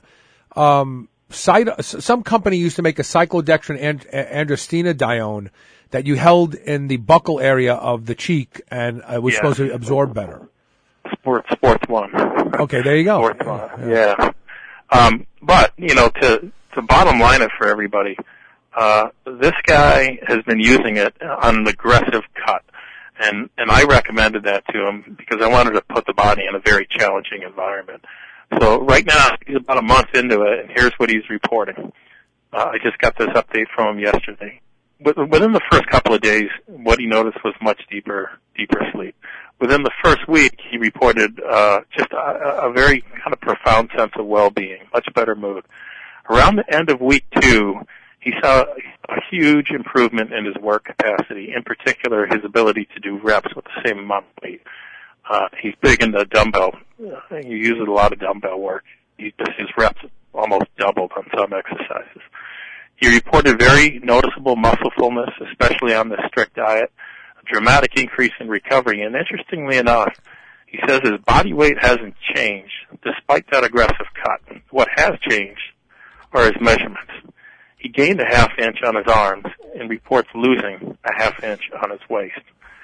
some company used to make a cyclodextrin androstenedione that you held in the buccal area of the cheek, and it was supposed to absorb better. Sports One. Okay, there you go. Sports One. Yeah. But to bottom line it for everybody, this guy has been using it on an aggressive cut, And I recommended that to him because I wanted to put the body in a very challenging environment. So right now, he's about a month into it, and here's what he's reporting. I just got this update from him yesterday. Within the first couple of days, what he noticed was much deeper sleep. Within the first week, he reported just a very kind of profound sense of well-being, much better mood. Around the end of week 2, he saw a huge improvement in his work capacity, in particular his ability to do reps with the same amount of weight. He's big into dumbbell. He uses a lot of dumbbell work. His reps almost doubled on some exercises. He reported very noticeable muscle fullness, especially on the strict diet, a dramatic increase in recovery, and interestingly enough, he says his body weight hasn't changed despite that aggressive cut. What has changed are his measurements. He gained a half inch on his arms and reports losing a half inch on his waist.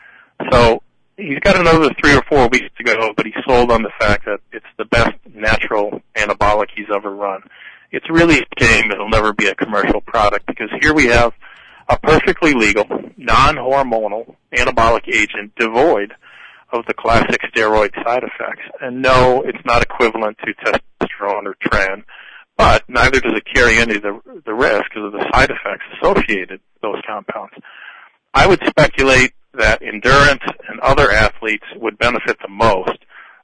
So he's got another 3 or 4 weeks to go, but he's sold on the fact that it's the best natural anabolic he's ever run. It's really a shame it'll never be a commercial product because here we have a perfectly legal, non-hormonal anabolic agent devoid of the classic steroid side effects. And no, it's not equivalent to testosterone or tren, but neither does it carry any of the risk of the side effects associated with those compounds. I would speculate that endurance and other athletes would benefit the most.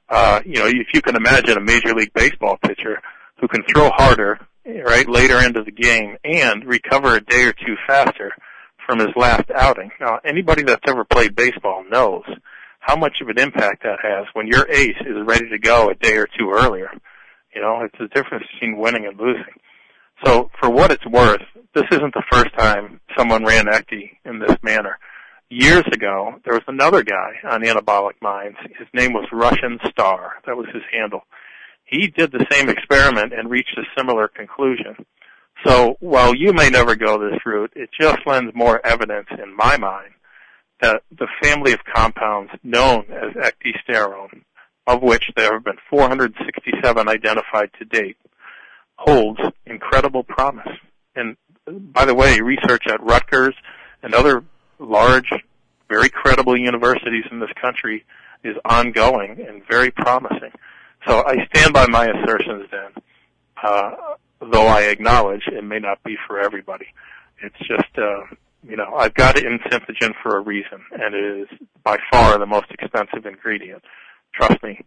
If you can imagine a Major League Baseball pitcher who can throw harder, right, later into the game and recover a day or two faster from his last outing. Now, anybody that's ever played baseball knows how much of an impact that has when your ace is ready to go a day or two earlier. It's the difference between winning and losing. So for what it's worth, this isn't the first time someone ran Ecti in this manner. Years ago, there was another guy on Anabolic Minds. His name was Russian Star. That was his handle. He did the same experiment and reached a similar conclusion. So while you may never go this route, it just lends more evidence in my mind that the family of compounds known as ecdysterone, of which there have been 467 identified to date, holds incredible promise. And by the way, research at Rutgers and other large, very credible universities in this country is ongoing and very promising. So I stand by my assertions then, though I acknowledge it may not be for everybody. It's just, I've got it in Symphogen for a reason, and it is by far the most expensive ingredient. Trust me,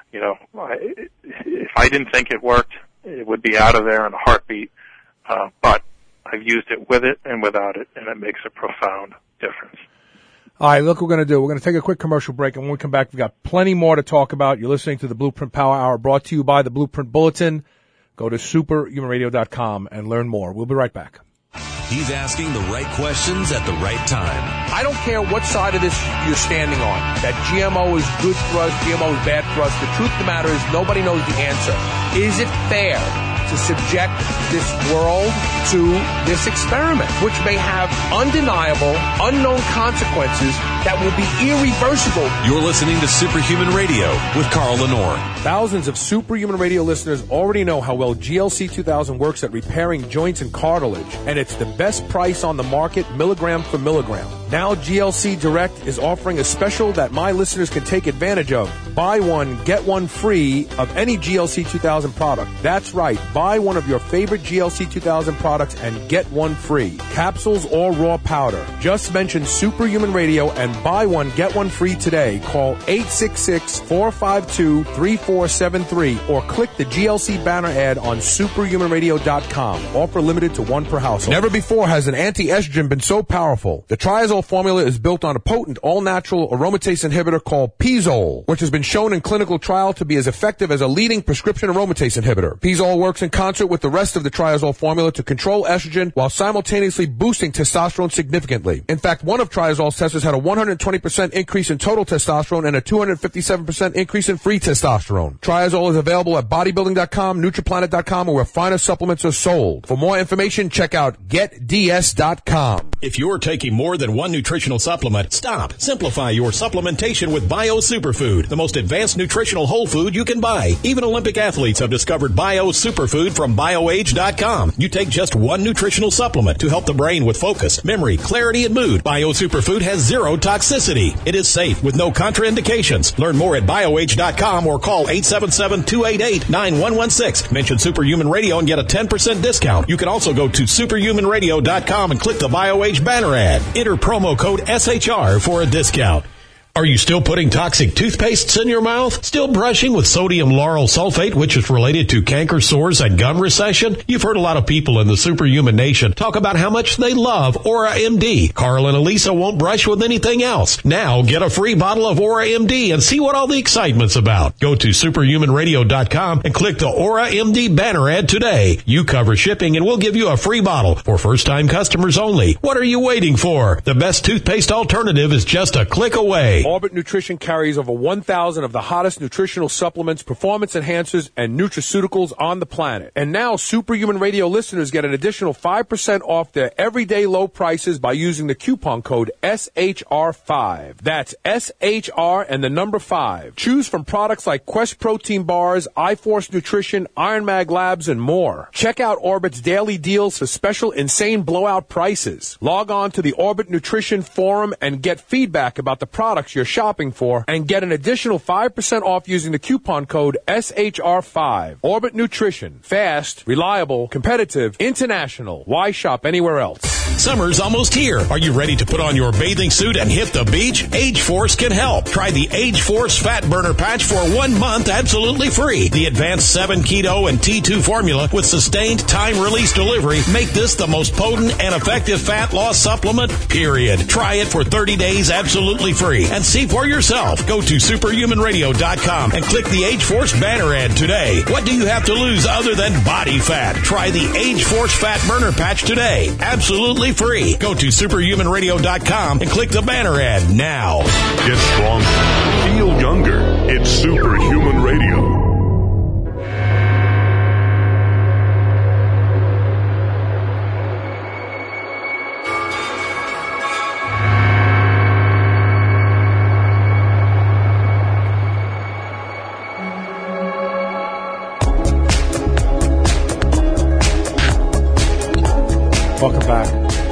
if I didn't think it worked, it would be out of there in a heartbeat. But I've used it with it and without it, and it makes a profound difference. All right, look what we're going to do. We're going to take a quick commercial break, and when we come back, we've got plenty more to talk about. You're listening to the Blueprint Power Hour, brought to you by the Blueprint Bulletin. Go to superhumanradio.com and learn more. We'll be right back. He's asking the right questions at the right time. I don't care what side of this you're standing on, that GMO is good for us, GMO is bad for us. The truth of the matter is nobody knows the answer. Is it fair to subject this world to this experiment, which may have undeniable, unknown consequences that will be irreversible? You're listening to Superhuman Radio with Carl Lenore. Thousands of Superhuman Radio listeners already know how well GLC 2000 works at repairing joints and cartilage, and it's the best price on the market, milligram for milligram. Now GLC Direct is offering a special that my listeners can take advantage of. Buy one, get one free of any GLC 2000 product. That's right. Buy one of your favorite GLC 2000 products and get one free. Capsules or raw powder. Just mention Superhuman Radio and buy one, get one free today. Call 866-452-3473 or click the GLC banner ad on superhumanradio.com. Offer limited to one per household. Never before has an anti-estrogen been so powerful. The Triazole formula is built on a potent all-natural aromatase inhibitor called Pizole, which has been shown in clinical trial to be as effective as a leading prescription aromatase inhibitor. Pizole works in concert with the rest of the Triazole formula to control estrogen while simultaneously boosting testosterone significantly. In fact, one of Triazole's testers had a 120% increase in total testosterone and a 257% increase in free testosterone. Triazole is available at bodybuilding.com, nutriplanet.com, or where finer supplements are sold. For more information, check out getds.com. If you're taking more than one one nutritional supplement, stop. Simplify your supplementation with Bio Superfood, the most advanced nutritional whole food you can buy. Even Olympic athletes have discovered Bio Superfood from BioAge.com. You take just one nutritional supplement to help the brain with focus, memory, clarity, and mood. Bio Superfood has zero toxicity. It is safe with no contraindications. Learn more at BioAge.com or call 877-288-9116. Mention Superhuman Radio and get a 10% discount. You can also go to superhumanradio.com and click the BioAge banner ad. Enter promo code SHR for a discount. Are you still putting toxic toothpastes in your mouth? Still brushing with sodium lauryl sulfate, which is related to canker sores and gum recession? You've heard a lot of people in the Superhuman Nation talk about how much they love Aura MD. Carl and Elisa won't brush with anything else. Now get a free bottle of Aura MD and see what all the excitement's about. Go to superhumanradio.com and click the Aura MD banner ad today. You cover shipping and we'll give you a free bottle for first-time customers only. What are you waiting for? The best toothpaste alternative is just a click away. Orbit Nutrition carries over 1,000 of the hottest nutritional supplements, performance enhancers, and nutraceuticals on the planet. And now Superhuman Radio listeners get an additional 5% off their everyday low prices by using the coupon code SHR5. That's SHR and the number 5. Choose from products like Quest Protein Bars, iForce Nutrition, Iron Mag Labs, and more. Check out Orbit's daily deals for special insane blowout prices. Log on to the Orbit Nutrition Forum and get feedback about the products you're shopping for and get an additional 5% off using the coupon code SHR5. Orbit Nutrition. Fast, reliable, competitive, international. Why shop anywhere else? Summer's almost here. Are you ready to put on your bathing suit and hit the beach? Age Force can help. Try the Age Force Fat Burner Patch for 1 month absolutely free. The advanced 7 Keto and T2 formula with sustained time-release delivery make this the most potent and effective fat loss supplement, period. Try it for 30 days absolutely free and see for yourself. Go to superhumanradio.com and click the Age Force banner ad today. What do you have to lose other than body fat? Try the Age Force Fat Burner Patch today. Absolutely free. Go to superhumanradio.com and click the banner ad now. Get stronger. Feel younger. It's Superhuman Radio. Welcome back.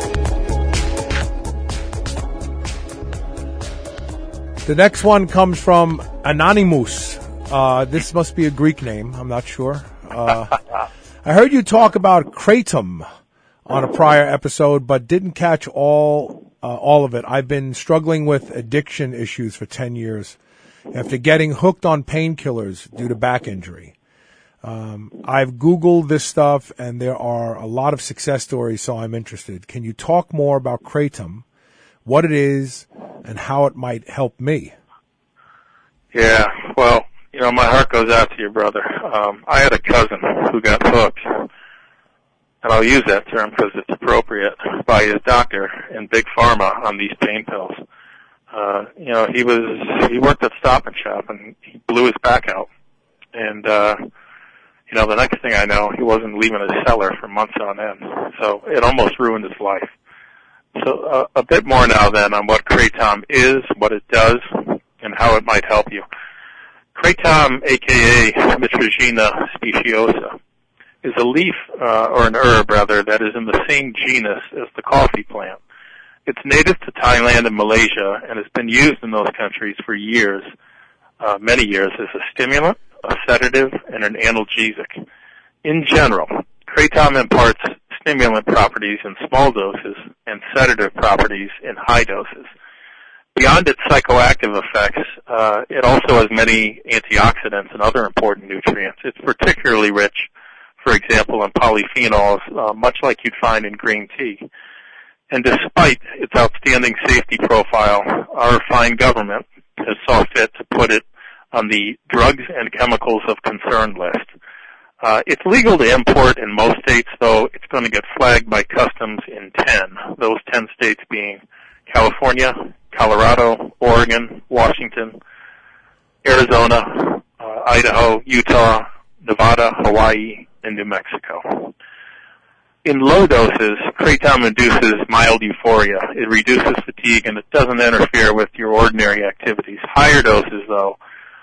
The next one comes from Anonymous. This must be a Greek name. I'm not sure. I heard you talk about kratom on a prior episode, but didn't catch all of it. I've been struggling with addiction issues for 10 years after getting hooked on painkillers due to back injury. I've Googled this stuff, and there are a lot of success stories, so I'm interested. Can you talk more about kratom, what it is, and how it might help me? Yeah, well, you know, my heart goes out to your brother. I had a cousin who got hooked, and I'll use that term because it's appropriate, by his doctor in Big Pharma on these pain pills. You know, he worked at Stop and Shop, and he blew his back out. And, you know, the next thing I know, he wasn't leaving his cellar for months on end. So it almost ruined his life. So a bit more now then on what kratom is, what it does, and how it might help you. Kratom, a.k.a. Mitragina speciosa, is a leaf, or an herb rather, that is in the same genus as the coffee plant. It's native to Thailand and Malaysia and has been used in those countries for years, many years, as a stimulant, a sedative, and an analgesic. In general, kratom imparts stimulant properties in small doses and sedative properties in high doses. Beyond its psychoactive effects, it also has many antioxidants and other important nutrients. It's particularly rich, for example, in polyphenols, much like you'd find in green tea. And despite its outstanding safety profile, our fine government has saw fit to put it on the drugs and chemicals of concern list. It's legal to import in most states, though it's going to get flagged by customs in 10, those 10 states being California, Colorado, Oregon, Washington, Arizona, Idaho, Utah, Nevada, Hawaii, and New Mexico. In low doses, Kratom induces mild euphoria. It reduces fatigue, and it doesn't interfere with your ordinary activities. Higher doses, though,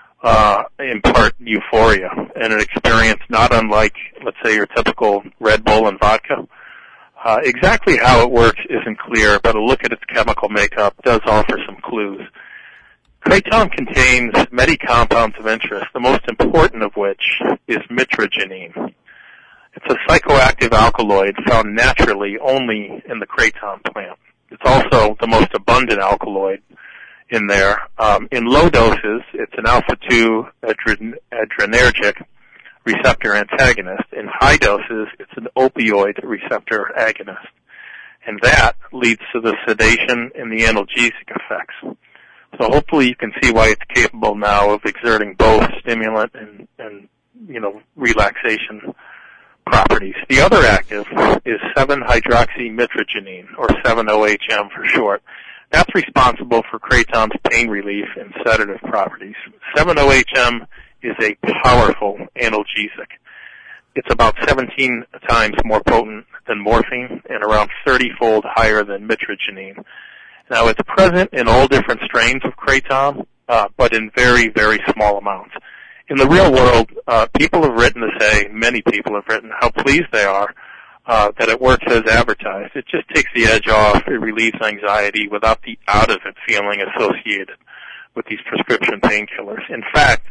impart euphoria and an experience not unlike, let's say, your typical Red Bull and vodka. Exactly how it works isn't clear, but a look at its chemical makeup does offer some clues. Kratom contains many compounds of interest, the most important of which is mitragynine. It's a psychoactive alkaloid found naturally only in the kratom plant. It's also the most abundant alkaloid in there. In low doses, it's an alpha-2 adrenergic receptor antagonist. In high doses, it's an opioid receptor agonist. And that leads to the sedation and the analgesic effects. So hopefully you can see why it's capable now of exerting both stimulant and relaxation properties. The other active is 7-hydroxymitragynine, or 7-OHM for short. That's responsible for Kratom's pain relief and sedative properties. 7-OHM is a powerful analgesic. It's about 17 times more potent than morphine and around 30-fold higher than mitragynine. Now, it's present in all different strains of Kratom, but in very, very small amounts. In the real world, people have written to say, many people have written, how pleased they are that it works as advertised. It just takes the edge off. It relieves anxiety without the out-of-it feeling associated with these prescription painkillers. In fact,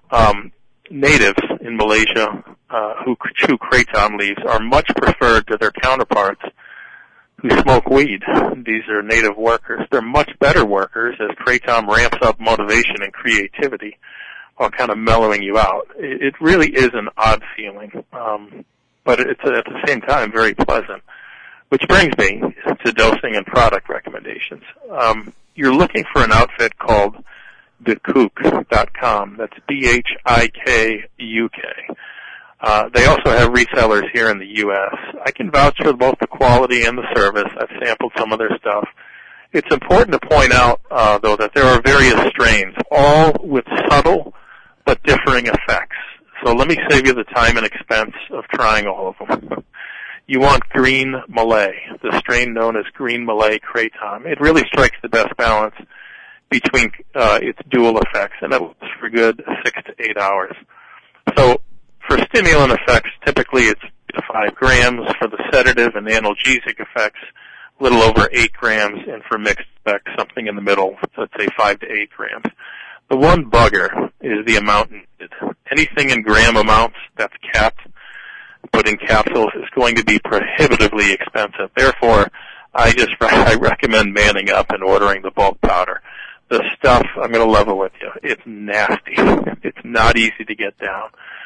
natives in Malaysia who chew Kratom leaves are much preferred to their counterparts who smoke weed. These are native workers. They're much better workers as Kratom ramps up motivation and creativity while kind of mellowing you out. It really is an odd feeling, but it's at the same time very pleasant. Which brings me to dosing and product recommendations. You're looking for an outfit called Bikuk.com. That's BHIKUK. They also have resellers here in the U.S. I can vouch for both the quality and the service. I've sampled some of their stuff. It's important to point out, though, that there are various strains, all with subtle but differing effects. So let me save you the time and expense of trying all of them. You want Green Malay, the strain known as Green Malay Kratom. It really strikes the best balance between its dual effects, and that lasts for a good 6 to 8 hours. So for stimulant effects, typically it's 5 grams. For the sedative and analgesic effects, a little over 8 grams. And for mixed effects, something in the middle, let's say 5 to 8 grams. The one bugger is the amount needed. Anything in gram amounts that's capped, put in capsules, is going to be prohibitively expensive. Therefore, I recommend manning up and ordering the bulk powder. The stuff, I'm going to level with you, it's nasty. It's not easy to get down.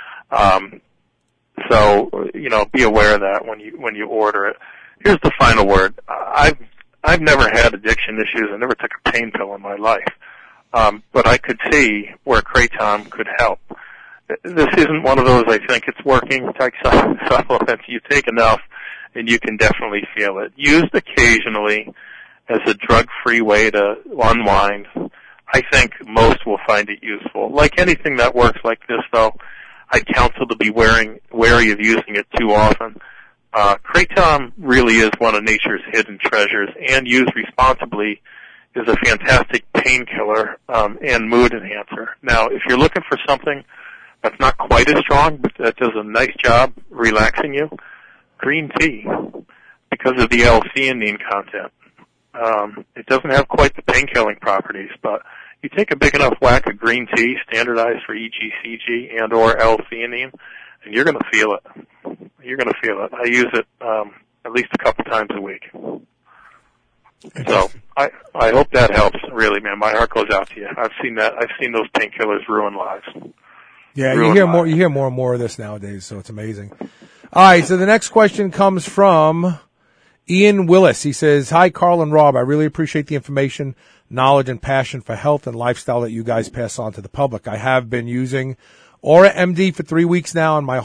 So, be aware of that when you order it. Here's the final word. I've never had addiction issues. I never took a pain pill in my life. But I could see where Kratom could help. This isn't one of those I think it's working type supplements. You take enough and you can definitely feel it. Used occasionally as a drug-free way to unwind, I think most will find it useful. Like anything that works like this, though, I'd counsel to be wary of using it too often. Kratom really is one of nature's hidden treasures, and used responsibly is a fantastic painkiller and mood enhancer. Now, if you're looking for something that's not quite as strong, but that does a nice job relaxing you, green tea, because of the L-theanine content. It doesn't have quite the painkilling properties, but you take a big enough whack of green tea, standardized for EGCG and or L-theanine, and you're going to feel it. You're going to feel it. I use it at least a couple times a week. So I hope that helps. Really, man, my heart goes out to you. I've seen that. I've seen those painkillers ruin lives. Yeah, you hear more and more of this nowadays, so it's amazing. All right, so the next question comes from Ian Willis. He says, "Hi, Carl and Rob. I really appreciate the information, knowledge, and passion for health and lifestyle that you guys pass on to the public. I have been using Aura MD for 3 weeks now, and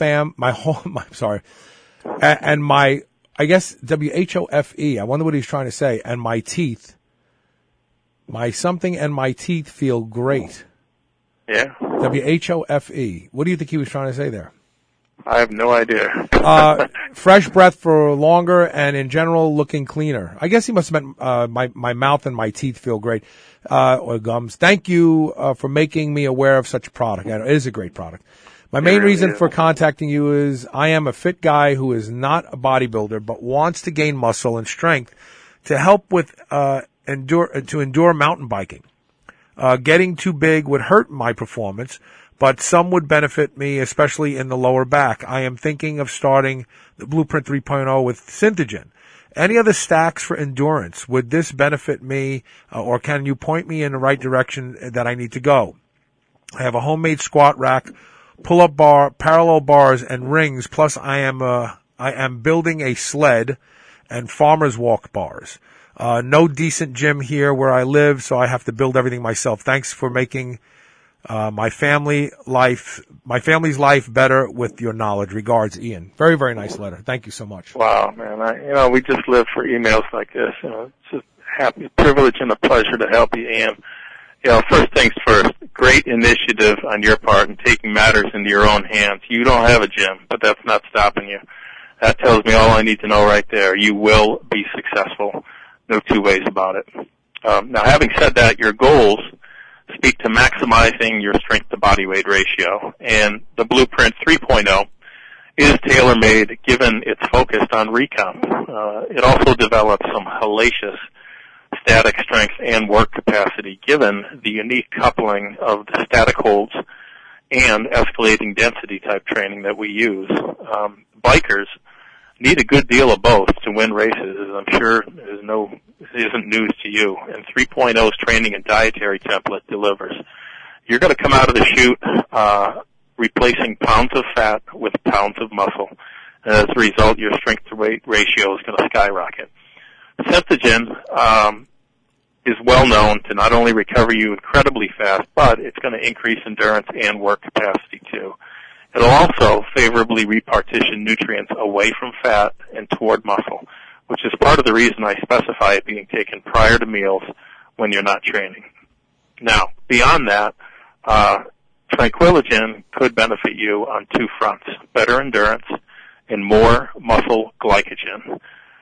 I guess WHOFE. I wonder what he's trying to say. And my teeth feel great." Yeah. WHOFE. What do you think he was trying to say there? I have no idea. Fresh breath for longer and in general looking cleaner. I guess he must have meant my mouth and my teeth feel great, or gums. Thank you for making me aware of such a product. It is a great product. My main reason for contacting you is I am a fit guy who is not a bodybuilder but wants to gain muscle and strength to help with endure mountain biking. Getting too big would hurt my performance, but some would benefit me, especially in the lower back. I am thinking of starting the Blueprint 3.0 with Synthogen. Any other stacks for endurance? Would this benefit me, or can you point me in the right direction that I need to go? I have a homemade squat rack, pull-up bar, parallel bars, and rings, plus I am building a sled and farmer's walk bars. No decent gym here where I live, so I have to build everything myself. Thanks for making my family's life better with your knowledge. Regards, Ian. Very, very nice letter. Thank you so much. Wow, man. We just live for emails like this. It's just a privilege and a pleasure to help you, Ian. First things first, great initiative on your part in taking matters into your own hands. You don't have a gym, but that's not stopping you. That tells me all I need to know right there. You will be successful. No two ways about it. Now, having said that, your goals speak to maximizing your strength to body weight ratio, and the Blueprint 3.0 is tailor-made given it's focused on recomp. It also develops some hellacious static strength and work capacity given the unique coupling of the static holds and escalating density type training that we use. Bikers need a good deal of both to win races, as I'm sure isn't news to you. And 3.0's training and dietary template delivers. You're going to come out of the chute replacing pounds of fat with pounds of muscle. And as a result, your strength to weight ratio is going to skyrocket. Synthogen is well known to not only recover you incredibly fast, but it's going to increase endurance and work capacity too. It'll also favorably repartition nutrients away from fat and toward muscle, which is part of the reason I specify it being taken prior to meals when you're not training. Now, beyond that, Tranquillogen could benefit you on two fronts: better endurance and more muscle glycogen.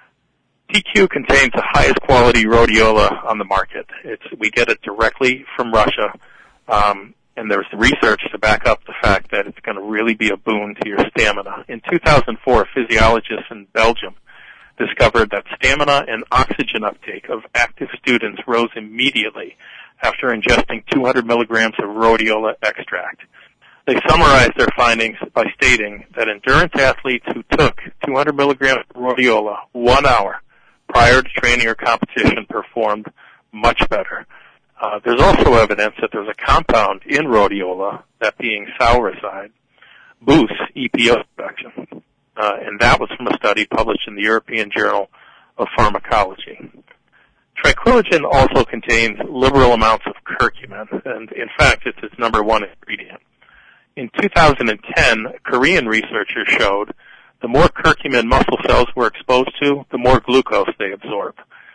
TQ contains the highest quality rhodiola on the market. We get it directly from Russia, and there's research to back up the fact that it's going to really be a boon to your stamina. In 2004, physiologists in Belgium discovered that stamina and oxygen uptake of active students rose immediately after ingesting 200 milligrams of rhodiola extract. They summarized their findings by stating that endurance athletes who took 200 milligrams of rhodiola 1 hour prior to training or competition performed much better. There's also evidence that there's a compound in rhodiola, that being sauricide, boosts EPO production. And that was from a study published in the European Journal of Pharmacology. Tranquillogen also contains liberal amounts of curcumin, and in fact, it's its number one ingredient. In 2010, Korean researchers showed the more curcumin muscle cells were exposed to, the more glucose they absorb.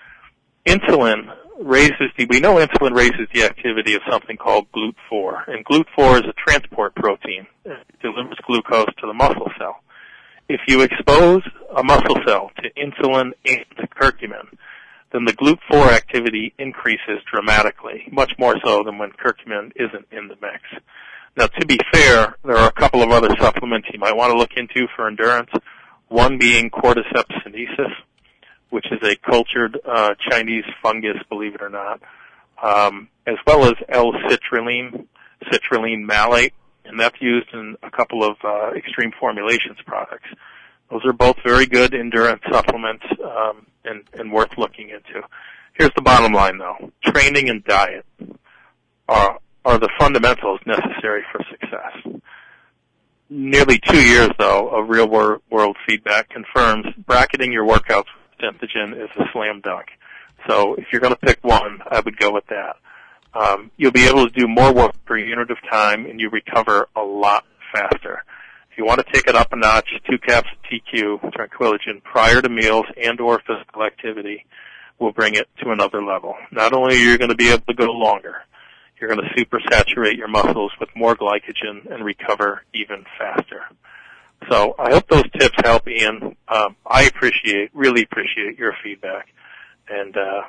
We know insulin raises the activity of something called GLUT4, and GLUT4 is a transport protein. It delivers glucose to the muscle cell. If you expose a muscle cell to insulin and to curcumin, then the GLUT4 activity increases dramatically, much more so than when curcumin isn't in the mix. Now, to be fair, there are a couple of other supplements you might want to look into for endurance, one being cordyceps sinensis, which is a cultured Chinese fungus, believe it or not, as well as L-citrulline, citrulline malate, and that's used in a couple of extreme formulations products. Those are both very good endurance supplements and worth looking into. Here's the bottom line, though. Training and diet are the fundamentals necessary for success. Nearly 2 years, though, of real-world feedback confirms bracketing your workouts with Synthogen is a slam dunk. So if you're going to pick one, I would go with that. You'll be able to do more work per unit of time, and you recover a lot faster. If you want to take it up a notch, 2 caps of TQ, Tranquillogen, prior to meals and or physical activity will bring it to another level. Not only are you going to be able to go longer, you're going to supersaturate your muscles with more glycogen and recover even faster. So I hope those tips help, Ian. I really appreciate your feedback. And,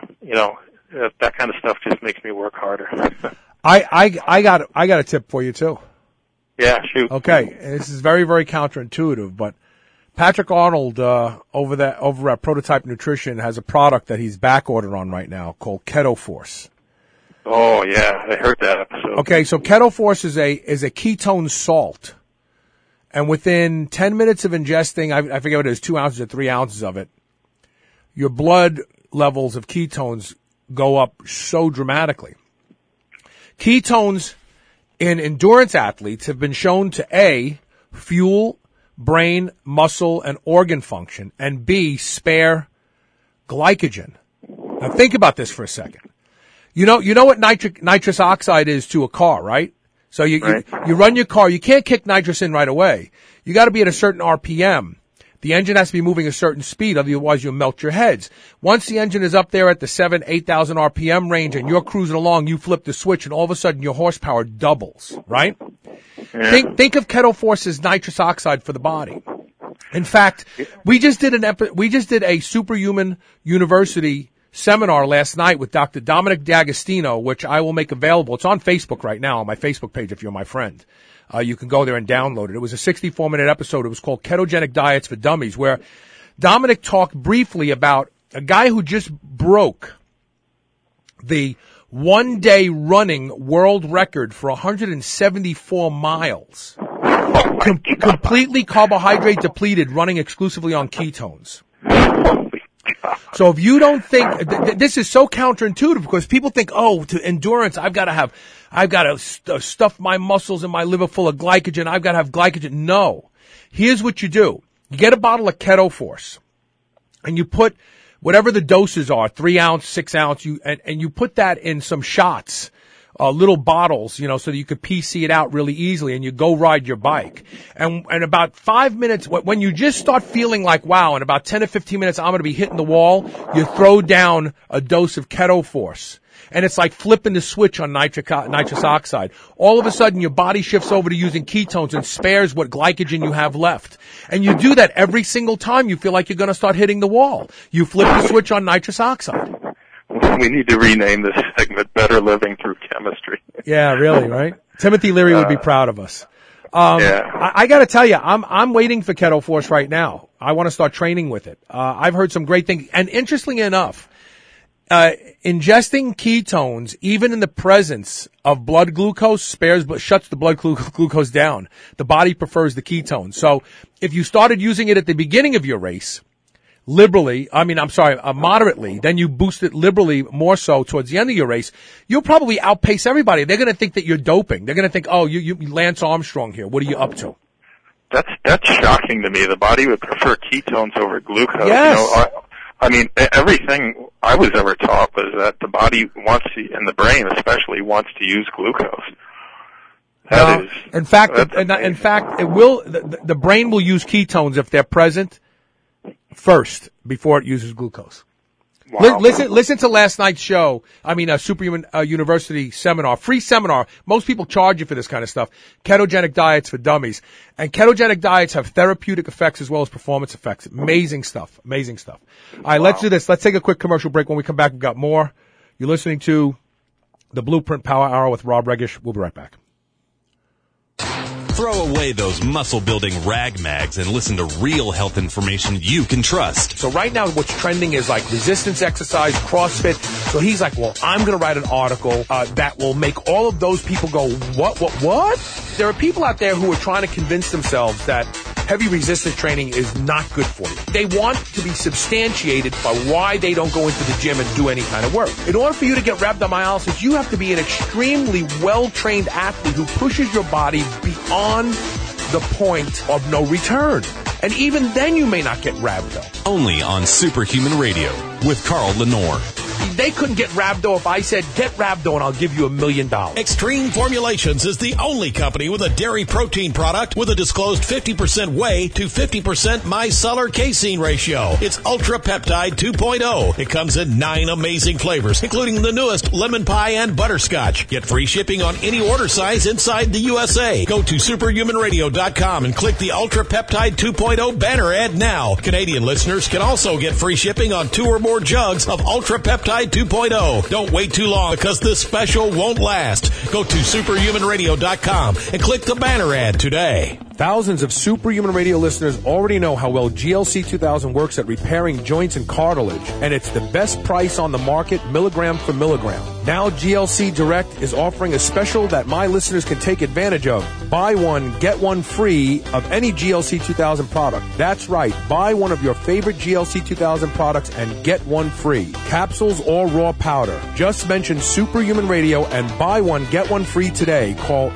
that kind of stuff just makes me work harder. I got a tip for you too. Yeah, shoot. Okay, this is very, very counterintuitive, but Patrick Arnold over at Prototype Nutrition has a product that he's back ordered on right now called Keto Force. Oh yeah, I heard that episode. Okay, so Keto Force is a ketone salt, and within 10 minutes of ingesting, I forget what it is, 2 ounces or 3 ounces of it, your blood levels of ketones go up so dramatically. Ketones in endurance athletes have been shown to A, fuel brain, muscle, and organ function, and B, spare glycogen. Now think about this for a second. You know what nitrous oxide is to a car, right? So you run your car, you can't kick nitrous in right away. You gotta be at a certain RPM. The engine has to be moving a certain speed, otherwise you'll melt your heads. Once the engine is up there at the 8,000 RPM range and you're cruising along, you flip the switch and all of a sudden your horsepower doubles, right? Yeah. Think of Keto Force as nitrous oxide for the body. In fact, we just did a Superhuman University seminar last night with Dr. Dominic D'Agostino, which I will make available. It's on Facebook right now, on my Facebook page if you're my friend. You can go there and download it. It was a 64-minute episode. It was called Ketogenic Diets for Dummies, where Dominic talked briefly about a guy who just broke the one-day running world record for 174 miles. Completely carbohydrate depleted, running exclusively on ketones. So if you don't think, this is so counterintuitive because people think, to endurance, I've got to stuff my muscles and my liver full of glycogen. I've got to have glycogen. No. Here's what you do. You get a bottle of Keto Force and you put whatever the doses are, 3 ounce, 6 ounce, and you put that in some shots, little bottles, so that you could PC it out really easily, and you go ride your bike. And about 5 minutes, when you just start feeling like, wow, in about 10 to 15 minutes, I'm going to be hitting the wall, you throw down a dose of Keto Force. And it's like flipping the switch on nitrous oxide. All of a sudden, your body shifts over to using ketones and spares what glycogen you have left. And you do that every single time you feel like you're going to start hitting the wall. You flip the switch on nitrous oxide. We need to rename this segment Better Living Through Chemistry. Yeah, really, right? Timothy Leary would be proud of us. Yeah. I got to tell you, I'm waiting for Keto Force right now. I want to start training with it. I've heard some great things. And interestingly enough, ingesting ketones, even in the presence of blood glucose, shuts the blood glucose down. The body prefers the ketones. So if you started using it at the beginning of your race, moderately, then you boost it liberally more so towards the end of your race, you'll probably outpace everybody. They're going to think that you're doping. They're going to think, you Lance Armstrong here. What are you up to? That's shocking to me. The body would prefer ketones over glucose. Yes. Everything I was ever taught was that the body wants to, and the brain especially, wants to use glucose. In fact, it will. The brain will use ketones if they're present first before it uses glucose. Wow. Listen to last night's show. Superhuman University seminar, free seminar. Most people charge you for this kind of stuff. Ketogenic Diets for Dummies. And ketogenic diets have therapeutic effects as well as performance effects. Amazing stuff. Amazing stuff. All right, Let's do this. Let's take a quick commercial break. When we come back, we've got more. You're listening to the Blueprint Power Hour with Rob Regish. We'll be right back. Throw away those muscle-building rag mags and listen to real health information you can trust. So right now what's trending is like resistance exercise, CrossFit. So he's like, well, I'm going to write an article that will make all of those people go, what? There are people out there who are trying to convince themselves that heavy resistance training is not good for you. They want to be substantiated by why they don't go into the gym and do any kind of work. In order for you to get rhabdomyolysis, you have to be an extremely well-trained athlete who pushes your body beyond the point of no return. And even then you may not get rhabdo. Only on Superhuman Radio with Carl Lenore. they couldn't get Rhabdo if I said, get Rhabdo and I'll give you $1 million. Extreme Formulations is the only company with a dairy protein product with a disclosed 50% whey to 50% micellar casein ratio. It's Ultra Peptide 2.0. It comes in 9 amazing flavors, including the newest lemon pie and butterscotch. Get free shipping on any order size inside the USA. Go to superhumanradio.com and click the Ultra Peptide 2.0 banner ad now. Canadian listeners can also get free shipping on 2 or more jugs of Ultra Peptide 2.0. Don't wait too long because this special won't last. Go to superhumanradio.com and click the banner ad today. Thousands of Superhuman Radio listeners already know how well GLC 2000 works at repairing joints and cartilage, and it's the best price on the market, milligram for milligram. Now GLC Direct is offering a special that my listeners can take advantage of. Buy one, get one free of any GLC 2000 product. That's right, buy one of your favorite GLC 2000 products and get one free. Capsules or raw powder. Just mention Superhuman Radio and buy one, get one free today. Call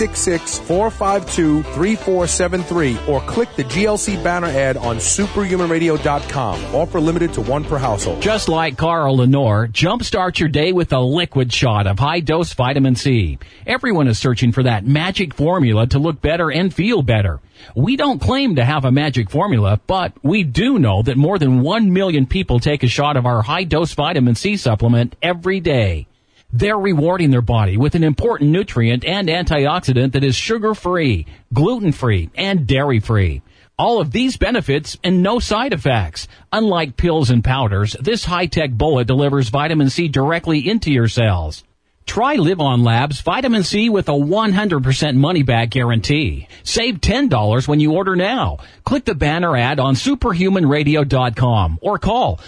866-452-3473 or click the GLC banner ad on superhumanradio.com. Offer limited to 1 per household. Just like Carl Lenore, jumpstart your day with a liquid shot of high-dose vitamin C. Everyone is searching for that magic formula to look better and feel better. We don't claim to have a magic formula, but we do know that more than 1 million people take a shot of our high-dose vitamin C supplement every day. They're rewarding their body with an important nutrient and antioxidant that is sugar-free, gluten-free, and dairy-free. All of these benefits and no side effects. Unlike pills and powders, this high-tech bullet delivers vitamin C directly into your cells. Try Live On Labs Vitamin C with a 100% money-back guarantee. Save $10 when you order now. Click the banner ad on superhumanradio.com or call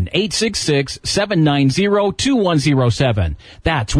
1-866-790-2107. That's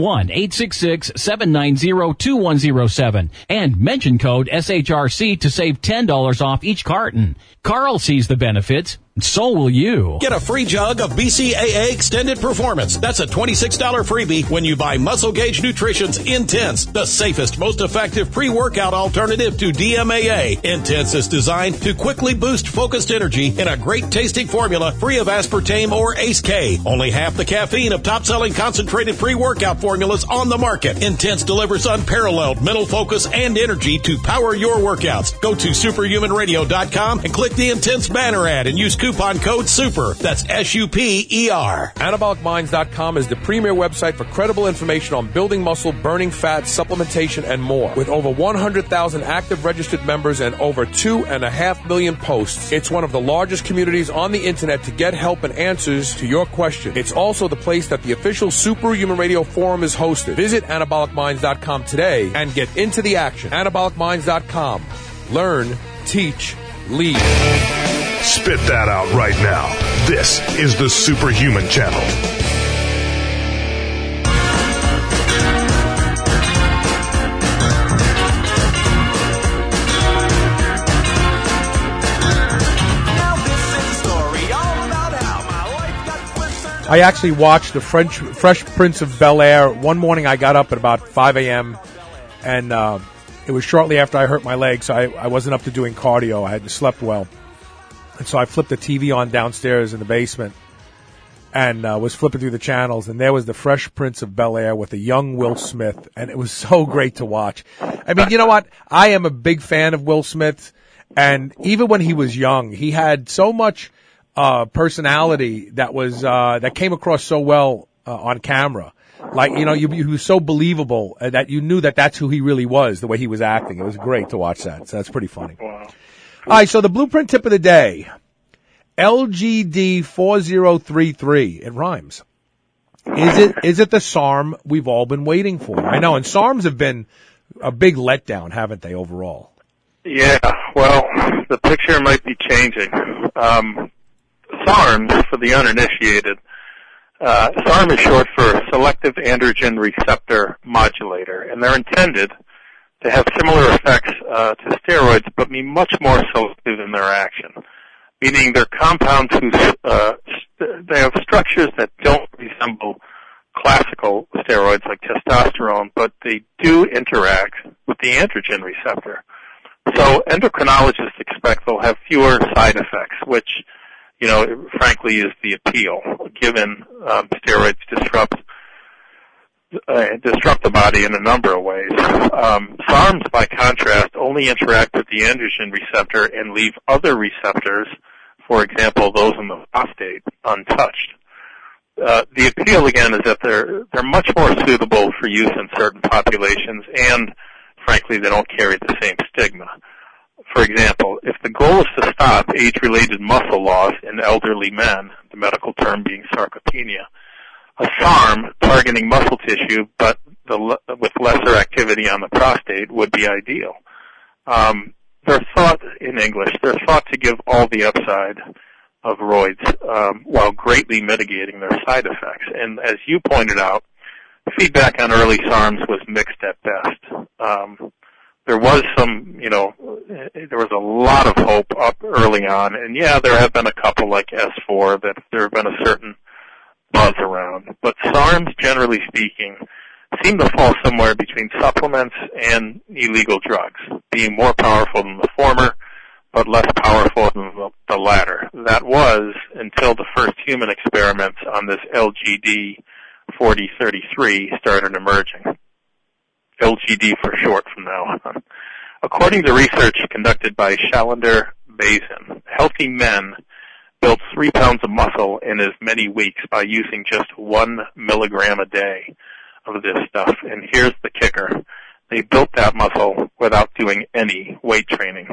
1-866-790-2107. And mention code SHRC to save $10 off each carton. Carl sees the benefits. So will you. Get a free jug of BCAA Extended Performance. That's a $26 freebie when you buy Muscle Gauge Nutrition's Intense, the safest, most effective pre-workout alternative to DMAA. Intense is designed to quickly boost focused energy in a great-tasting formula free of aspartame or ACE-K. Only half the caffeine of top-selling concentrated pre-workout formulas on the market. Intense delivers unparalleled mental focus and energy to power your workouts. Go to superhumanradio.com and click the Intense banner ad and use coupon code SUPER. That's SUPER. AnabolicMinds.com is the premier website for credible information on building muscle, burning fat, supplementation, and more. With over 100,000 active registered members and over 2.5 million posts, it's one of the largest communities on the internet to get help and answers to your questions. It's also the place that the official Superhuman Radio Forum is hosted. Visit AnabolicMinds.com today and get into the action. AnabolicMinds.com. Learn, teach, lead. Spit that out right now. This is the Superhuman Channel. I actually watched the Fresh Prince of Bel-Air. One morning I got up at about 5 a.m. and it was shortly after I hurt my leg, so I wasn't up to doing cardio. I hadn't slept well. And so I flipped the TV on downstairs in the basement and was flipping through the channels, and there was the Fresh Prince of Bel-Air with a young Will Smith, and it was so great to watch. I mean, you know what? I am a big fan of Will Smith, and even when he was young, he had so much personality that was that came across so well on camera. Like, you know, he was so believable that you knew that that's who he really was, the way he was acting. It was great to watch that, so that's pretty funny. Wow. All right, so the blueprint tip of the day, LGD 4033. It rhymes. Is it the SARM we've all been waiting for? I know, and SARMs have been a big letdown, haven't they, overall? Yeah, well, the picture might be changing. SARMs, for the uninitiated, SARM is short for Selective Androgen Receptor Modulator, and they're intended to have similar effects to steroids, but be much more selective in their action, meaning they're compounds whose they have structures that don't resemble classical steroids like testosterone, but they do interact with the androgen receptor. So endocrinologists expect they'll have fewer side effects, which, frankly, is the appeal, given steroids disrupt the body in a number of ways. SARMs, by contrast, only interact with the androgen receptor and leave other receptors, for example, those in the prostate, untouched. The appeal, again, is that they're much more suitable for use in certain populations, and, frankly, they don't carry the same stigma. For example, if the goal is to stop age-related muscle loss in elderly men, the medical term being sarcopenia, a SARM targeting muscle tissue but with lesser activity on the prostate would be ideal. They're thought to give all the upside of roids while greatly mitigating their side effects. And as you pointed out, feedback on early SARMs was mixed at best. There was there was a lot of hope up early on, and there have been a couple like S4 that there have been a certain buzz around. But SARMs, generally speaking, seem to fall somewhere between supplements and illegal drugs, being more powerful than the former, but less powerful than the latter. That was until the first human experiments on this LGD 4033 started emerging. LGD for short from now on. According to research conducted by Shalander Bazin, healthy men built 3 pounds of muscle in as many weeks by using just 1 milligram a day of this stuff. And here's the kicker. They built that muscle without doing any weight training.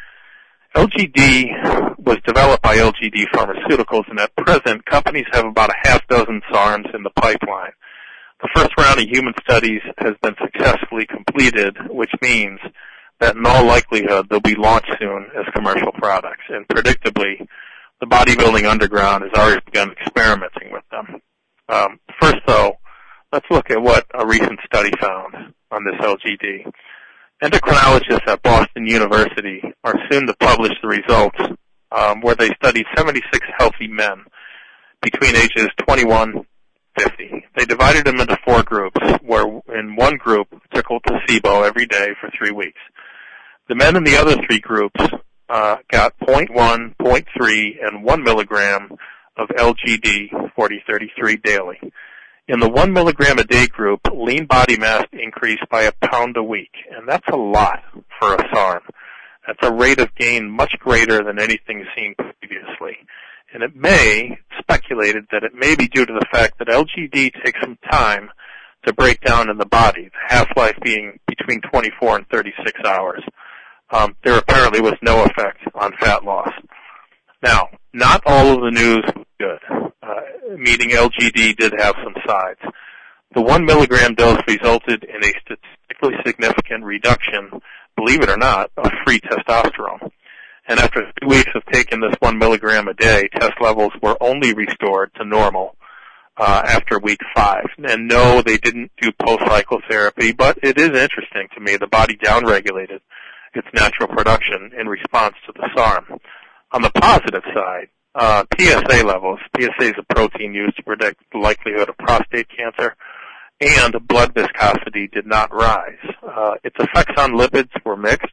LGD was developed by LGD Pharmaceuticals, and at present, companies have about a half dozen SARMs in the pipeline. The first round of human studies has been successfully completed, which means that in all likelihood they'll be launched soon as commercial products. And predictably, the bodybuilding underground has already begun experimenting with them. First, though, let's look at what a recent study found on this LGD. Endocrinologists at Boston University are soon to publish the results where they studied 76 healthy men between ages 21 50. They divided them into 4 groups, where in one group took a placebo every day for 3 weeks. The men in the other 3 groups got 0.1, 0.3, and 1 milligram of LGD 4033 daily. In the 1 milligram a day group, lean body mass increased by 1 pound a week, and that's a lot for a SARM. That's a rate of gain much greater than anything seen previously. And it may, speculated that it may be due to the fact that LGD takes some time to break down in the body, the half-life being between 24 and 36 hours. There apparently was no effect on fat loss. Now, not all of the news was good, meaning LGD did have some sides. The 1 milligram dose resulted in a statistically significant reduction, believe it or not, of free testosterone. And after 2 weeks of taking this 1 milligram a day, test levels were only restored to normal after week 5. And no, they didn't do post-cycle therapy, but it is interesting to me. The body downregulated its natural production in response to the SARM. On the positive side, PSA levels, PSA is a protein used to predict the likelihood of prostate cancer, and blood viscosity did not rise. Its effects on lipids were mixed.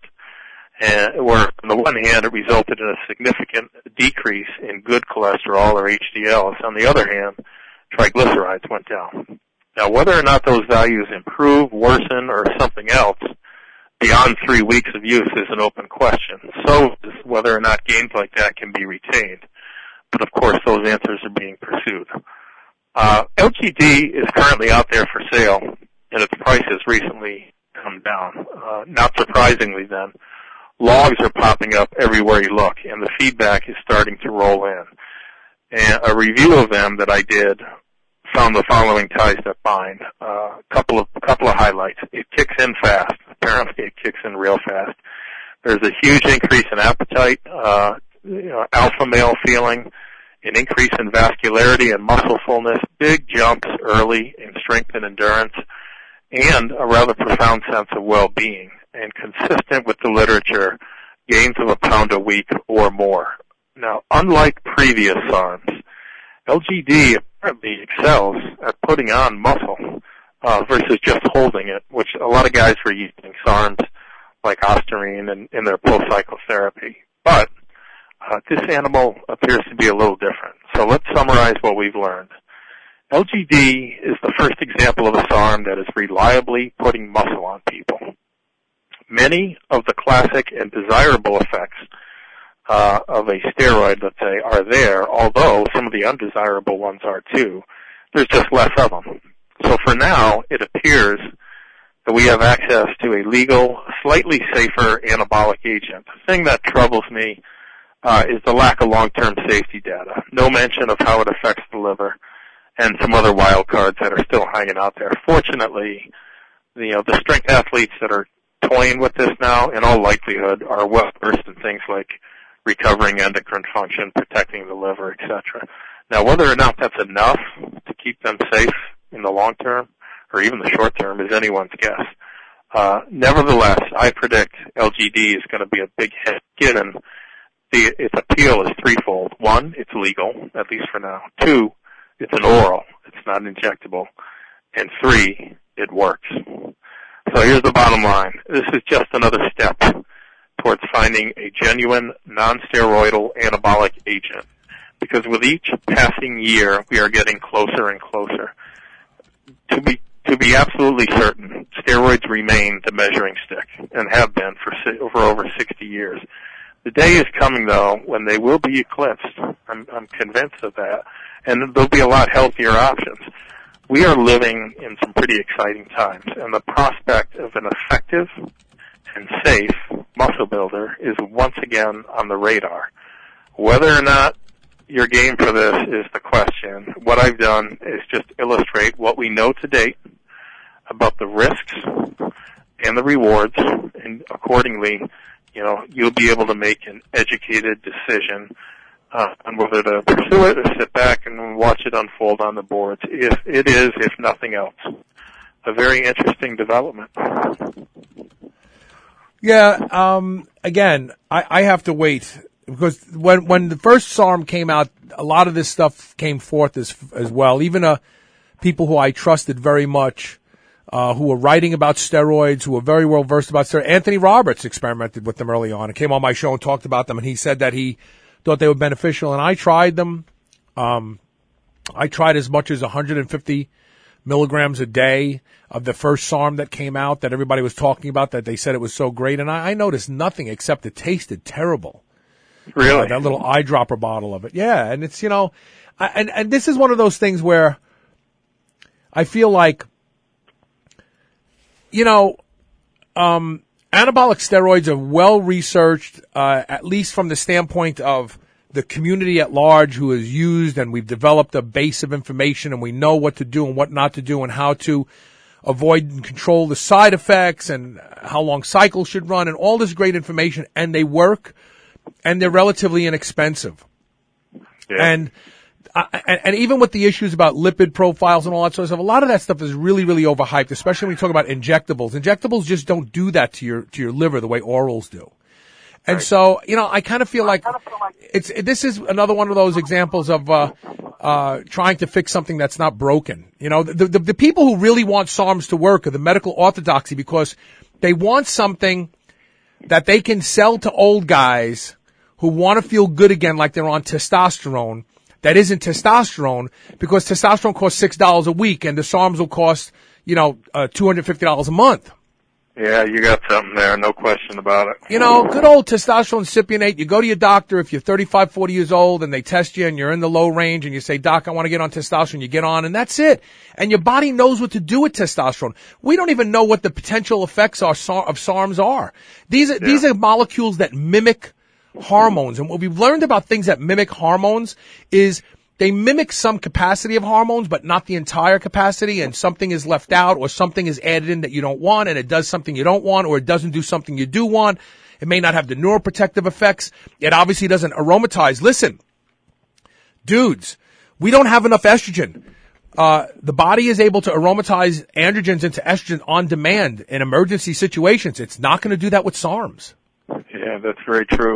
Where on the one hand it resulted in a significant decrease in good cholesterol or HDLs. On the other hand, triglycerides went down. Now, whether or not those values improve, worsen, or something else beyond 3 weeks of use is an open question. So is whether or not gains like that can be retained. But of course, those answers are being pursued. LGD is currently out there for sale, and its price has recently come down. Not surprisingly then, logs are popping up everywhere you look, and the feedback is starting to roll in. And a review of them that I did found the following ties that bind. Couple of highlights. It kicks in fast. Apparently, it kicks in real fast. There's a huge increase in appetite, alpha male feeling, an increase in vascularity and muscle fullness, big jumps early in strength and endurance, and a rather profound sense of well-being. And consistent with the literature, gains of 1 pound a week or more. Now, unlike previous SARMs, LGD apparently excels at putting on muscle versus just holding it, which a lot of guys were using SARMs like Ostarine in their post-cycle therapy. But This animal appears to be a little different. So let's summarize what we've learned. LGD is the first example of a SARM that is reliably putting muscle on people. Many of the classic and desirable effects of a steroid, let's say, are there, although some of the undesirable ones are too. There's just less of them. So for now, it appears that we have access to a legal, slightly safer anabolic agent. The thing that troubles me is the lack of long-term safety data. No mention of how it affects the liver and some other wild cards that are still hanging out there. Fortunately, the strength athletes that are toying with this now, in all likelihood, are well versed in things like recovering endocrine function, protecting the liver, etc. Now, whether or not that's enough to keep them safe in the long term, or even the short term, is anyone's guess. Nevertheless, I predict LGD is going to be a big hit, given its appeal is threefold. One, it's legal, at least for now. Two, it's an oral. It's not injectable. And three, it works. So here's the bottom line. This is just another step towards finding a genuine non-steroidal anabolic agent. Because with each passing year, we are getting closer and closer. To be absolutely certain, steroids remain the measuring stick and have been for over 60 years. The day is coming, though, when they will be eclipsed. I'm convinced of that. And there'll be a lot healthier options. We are living in some pretty exciting times, and the prospect of an effective and safe muscle builder is once again on the radar. Whether or not you're game for this is the question. What I've done is just illustrate what we know to date about the risks and the rewards, and accordingly, you'll be able to make an educated decision on whether to pursue it or sit back and watch it unfold on the boards. If it is, if nothing else, a very interesting development. Yeah. Again, I have to wait, because when the first SARM came out, a lot of this stuff came forth as well. Even people who I trusted very much, who were writing about steroids, who were very well versed about steroids. Anthony Roberts experimented with them early on and came on my show and talked about them, and he said that he thought they were beneficial, and I tried them. I tried as much as 150 milligrams a day of the first SARM that came out that everybody was talking about, that they said it was so great, and I noticed nothing except it tasted terrible. Really? That little eyedropper bottle of it. Yeah, and it's, and this is one of those things where I feel like, anabolic steroids are well researched, at least from the standpoint of the community at large who is used, and we've developed a base of information, and we know what to do and what not to do and how to avoid and control the side effects and how long cycles should run and all this great information, and they work, and they're relatively inexpensive. Yeah. And even with the issues about lipid profiles and all that sort of stuff, a lot of that stuff is really, really overhyped, especially when you talk about injectables. Injectables just don't do that to your liver the way orals do. And right. So, I kind of feel like this is another one of those examples of trying to fix something that's not broken. The people who really want SARMs to work are the medical orthodoxy, because they want something that they can sell to old guys who want to feel good again, like they're on testosterone. That isn't testosterone, because testosterone costs $6 a week, and the SARMs will cost, $250 a month. Yeah, you got something there, no question about it. Good old testosterone cypionate. You go to your doctor if you're 35, 40 years old, and they test you, and you're in the low range, and you say, Doc, I want to get on testosterone. You get on, and that's it. And your body knows what to do with testosterone. We don't even know what the potential effects of SARMs are. These are molecules that mimic hormones. And what we've learned about things that mimic hormones is they mimic some capacity of hormones, but not the entire capacity, and something is left out, or something is added in that you don't want, and it does something you don't want, or it doesn't do something you do want. It may not have the neuroprotective effects. It obviously doesn't aromatize. Listen, dudes, we don't have enough estrogen. The body is able to aromatize androgens into estrogen on demand in emergency situations. It's not going to do that with SARMs. Yeah, that's very true.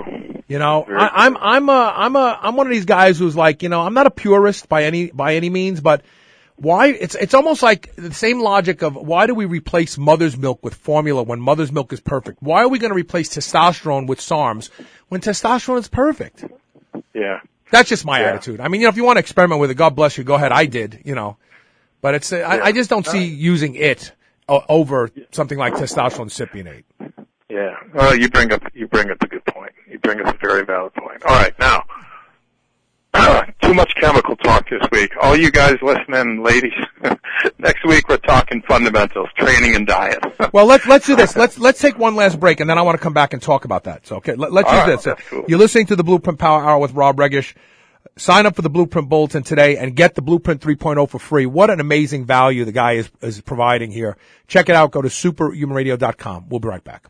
I'm one of these guys who's like, I'm not a purist by any means, but why? It's almost like the same logic of, why do we replace mother's milk with formula when mother's milk is perfect? Why are we going to replace testosterone with SARMs when testosterone is perfect? Yeah. That's just my attitude. I mean, if you want to experiment with it, God bless you, go ahead. I did, But it's I just don't see using it over something like testosterone cypionate. Yeah. Well, you bring up a good point. You bring up a very valid point. All right, now, too much chemical talk this week. All you guys listening, ladies, next week we're talking fundamentals, training and diet. Well, let's do this. Let's take one last break, and then I want to come back and talk about that. So, okay, let's use this. That's cool. You're listening to the Blueprint Power Hour with Rob Regish. Sign up for the Blueprint Bulletin today and get the Blueprint 3.0 for free. What an amazing value the guy is providing here. Check it out. Go to superhumanradio.com. We'll be right back.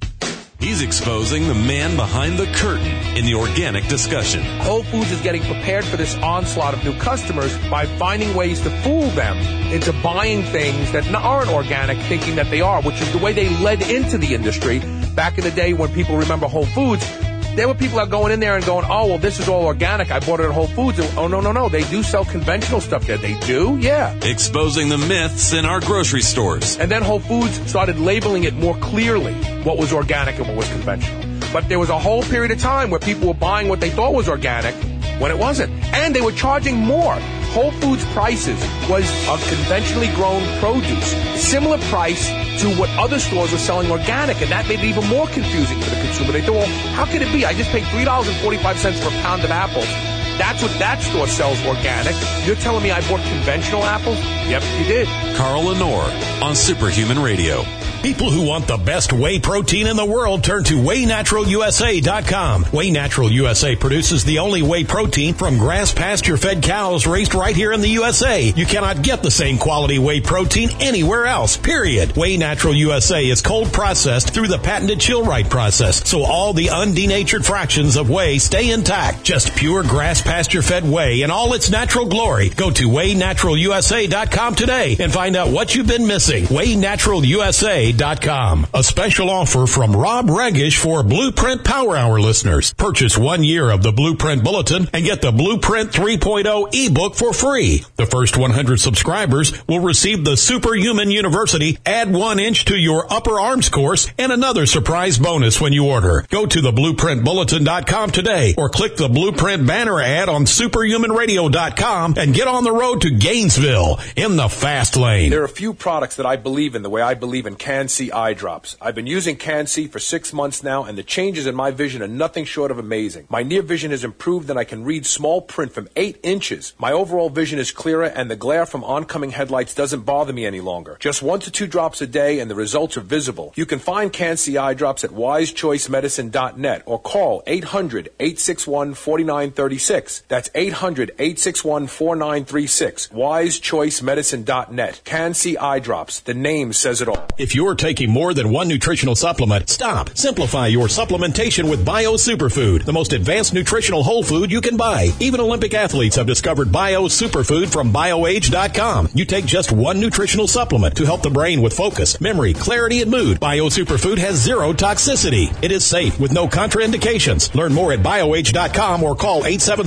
He's exposing the man behind the curtain in the organic discussion. Whole Foods is getting prepared for this onslaught of new customers by finding ways to fool them into buying things that aren't organic, thinking that they are, which is the way they led into the industry. Back in the day when people remember Whole Foods, there were people that going in there and going, oh, well, this is all organic. I bought it at Whole Foods. Oh, no. They do sell conventional stuff there. They do? Yeah. Exposing the myths in our grocery stores. And then Whole Foods started labeling it more clearly, what was organic and what was conventional. But there was a whole period of time where people were buying what they thought was organic when it wasn't. And they were charging more. Whole Foods prices was of conventionally grown produce, similar price to what other stores were selling organic, and that made it even more confusing for the consumer. They thought, well, how could it be? I just paid $3.45 for a pound of apples. That's what that store sells organic. You're telling me I bought conventional apples? Yep, you did. Carl Lenore on Superhuman Radio. People who want the best whey protein in the world turn to WheyNaturalUSA.com. Whey Natural USA produces the only whey protein from grass pasture-fed cows raised right here in the USA. You cannot get the same quality whey protein anywhere else, period. Whey Natural USA is cold processed through the patented chill-right process, so all the undenatured fractions of whey stay intact. Just pure grass pasture-fed whey in all its natural glory. Go to WheyNaturalUSA.com today and find out what you've been missing. WheyNaturalUSA.com. A special offer from Rob Regish for Blueprint Power Hour listeners. Purchase 1 year of the Blueprint Bulletin and get the Blueprint 3.0 ebook for free. The first 100 subscribers will receive the Superhuman University Add 1 Inch to Your Upper Arms course and another surprise bonus when you order. Go to theblueprintbulletin.com today or click the Blueprint banner ad on superhumanradio.com and get on the road to Gainesville in the fast lane. There are a few products that I believe in the way I believe in Can-C eye drops. I've been using Can-C for 6 months now, and the changes in my vision are nothing short of amazing. My near vision has improved, and I can read small print from 8 inches. My overall vision is clearer, and the glare from oncoming headlights doesn't bother me any longer. Just 1 to 2 drops a day, and the results are visible. You can find Can-C eye drops at wisechoicemedicine.net or call 800-861-4936. That's 800-861-4936. wisechoicemedicine.net. Can-C eye drops. The name says it all. If you're taking more than one nutritional supplement, stop. Simplify your supplementation with Bio Superfood, the most advanced nutritional whole food you can buy. Even Olympic athletes have discovered Bio Superfood from BioAge.com. You take just one nutritional supplement to help the brain with focus, memory, clarity, and mood. Bio Superfood has zero toxicity. It is safe with no contraindications. Learn more at BioAge.com or call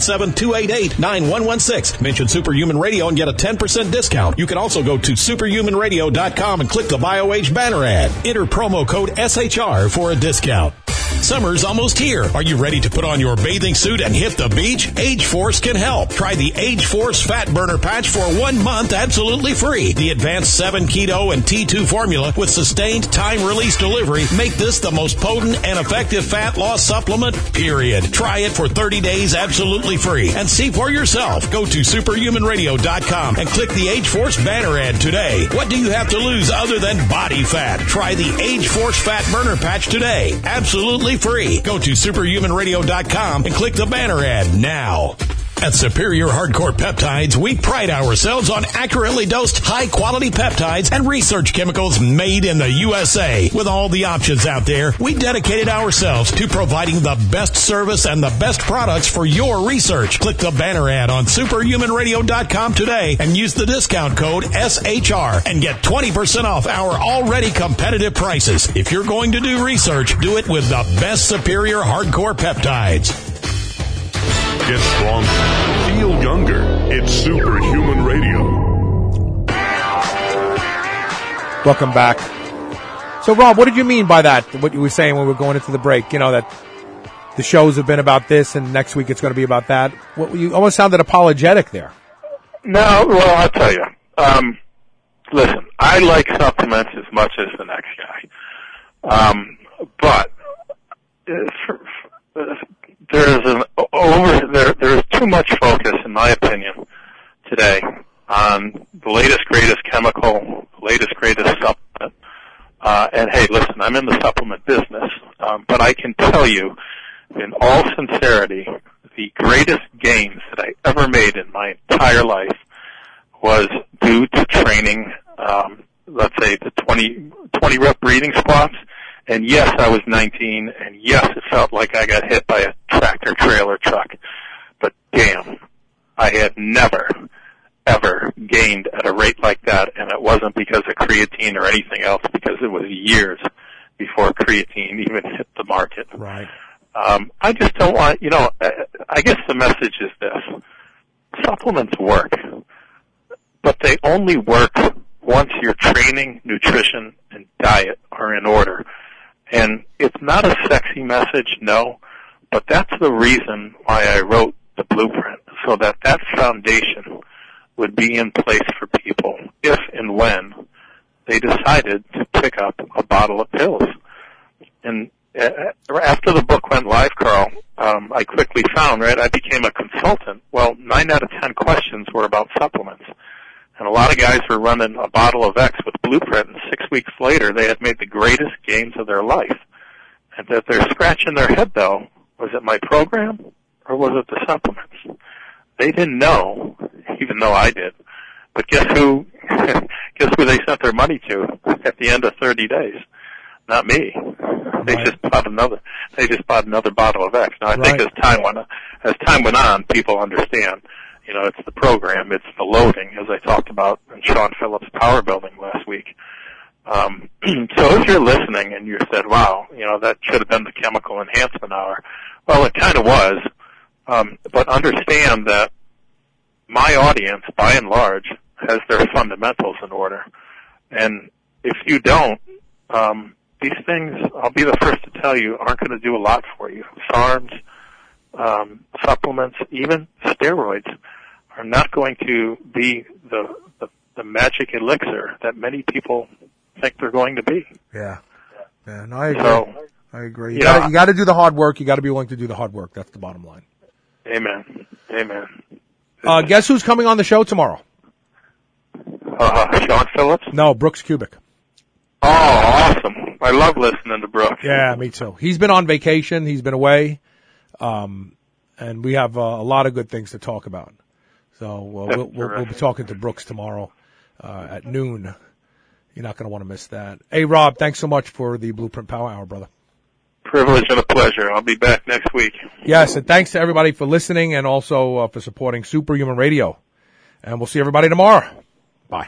877-288-9116. Mention Superhuman Radio and get a 10% discount. You can also go to superhumanradio.com and click the BioAge banner ad. Enter promo code SHR for a discount. Summer's almost here. Are you ready to put on your bathing suit and hit the beach? Age Force can help. Try the Age Force Fat Burner Patch for 1 month absolutely free. The advanced 7 keto and T2 formula with sustained time-release delivery make this the most potent and effective fat loss supplement, period. Try it for 30 days absolutely free and see for yourself. Go to superhumanradio.com and click the Age Force banner ad today. What do you have to lose other than body fat? Try the Age Force Fat Burner Patch today. Absolutely free. Go to superhumanradio.com and click the banner ad now. At Superior Hardcore Peptides, we pride ourselves on accurately dosed, high-quality peptides and research chemicals made in the USA. With all the options out there, we dedicated ourselves to providing the best service and the best products for your research. Click the banner ad on superhumanradio.com today and use the discount code SHR and get 20% off our already competitive prices. If you're going to do research, do it with the best Superior Hardcore Peptides. Get stronger. Feel younger. It's Superhuman Radio. Welcome back. So, Rob, what did you mean by that? What you were saying when we were going into the break? You know, that the shows have been about this, and next week it's going to be about that. Well, you almost sounded apologetic there. No, well, I'll tell you. Listen, I like supplements as much as the next guy. But there's too much focus, in my opinion, today on the latest, greatest chemical, latest, greatest supplement. And hey, listen, I'm in the supplement business, but I can tell you, in all sincerity, the greatest gains that I ever made in my entire life was due to training, let's say the 20 rep breathing squats. And yes, I was 19, and yes, it felt like I got hit by a tractor trailer truck. But damn, I had never, ever gained at a rate like that, and it wasn't because of creatine or anything else, because it was years before creatine even hit the market. Right. I just don't want, I guess the message is this. Supplements work, but they only work once your training, nutrition, and diet are in order. And it's not a sexy message, no, but that's the reason why I wrote the blueprint, so that that foundation would be in place for people if and when they decided to pick up a bottle of pills. And after the book went live, Carl, I quickly found, I became a consultant. Well, 9 out of 10 questions were about supplements. And a lot of guys were running a bottle of X with Blueprint, and 6 weeks later they had made the greatest gains of their life. And that they're scratching their head, though, was it my program or was it the supplements? They didn't know, even though I did. But guess who they sent their money to at the end of 30 days? Not me. They just bought another bottle of X. Now I think as time went on, people understand. It's the program, it's the loading, as I talked about in Sean Phillips' Power Building last week. So if you're listening and you said, wow, that should have been the chemical enhancement hour, well, it kind of was. But understand that my audience, by and large, has their fundamentals in order. And if you don't, these things, I'll be the first to tell you, aren't going to do a lot for you. SARMs, supplements, even steroids are not going to be the magic elixir that many people think they're going to be. Yeah. No, I agree. I agree. You got to do the hard work. You got to be willing to do the hard work. That's the bottom line. Amen. Guess who's coming on the show tomorrow? Sean Phillips? No, Brooks Kubik. Oh, awesome. I love listening to Brooks. Yeah, me too. He's been on vacation. He's been away. And we have a lot of good things to talk about. So we'll be talking to Brooks tomorrow at noon. You're not going to want to miss that. Hey, Rob, thanks so much for the Blueprint Power Hour, brother. Privilege and a pleasure. I'll be back next week. Yes, and thanks to everybody for listening and also for supporting Superhuman Radio. And we'll see everybody tomorrow. Bye.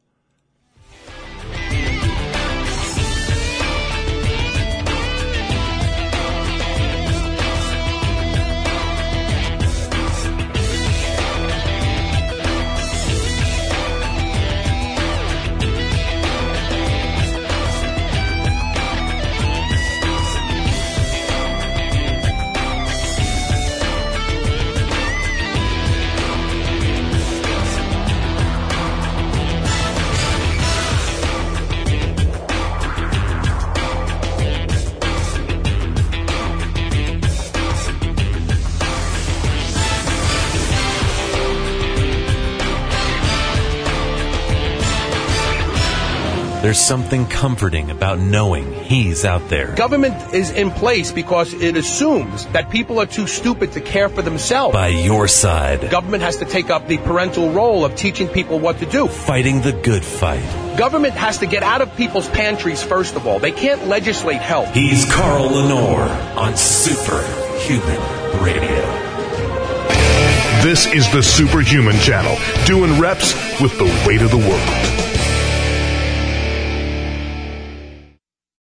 There's something comforting about knowing he's out there. Government is in place because it assumes that people are too stupid to care for themselves. By your side. Government has to take up the parental role of teaching people what to do. Fighting the good fight. Government has to get out of people's pantries, first of all. They can't legislate health. He's Carl Lenore on Superhuman Radio. This is the Superhuman Channel, doing reps with the weight of the world.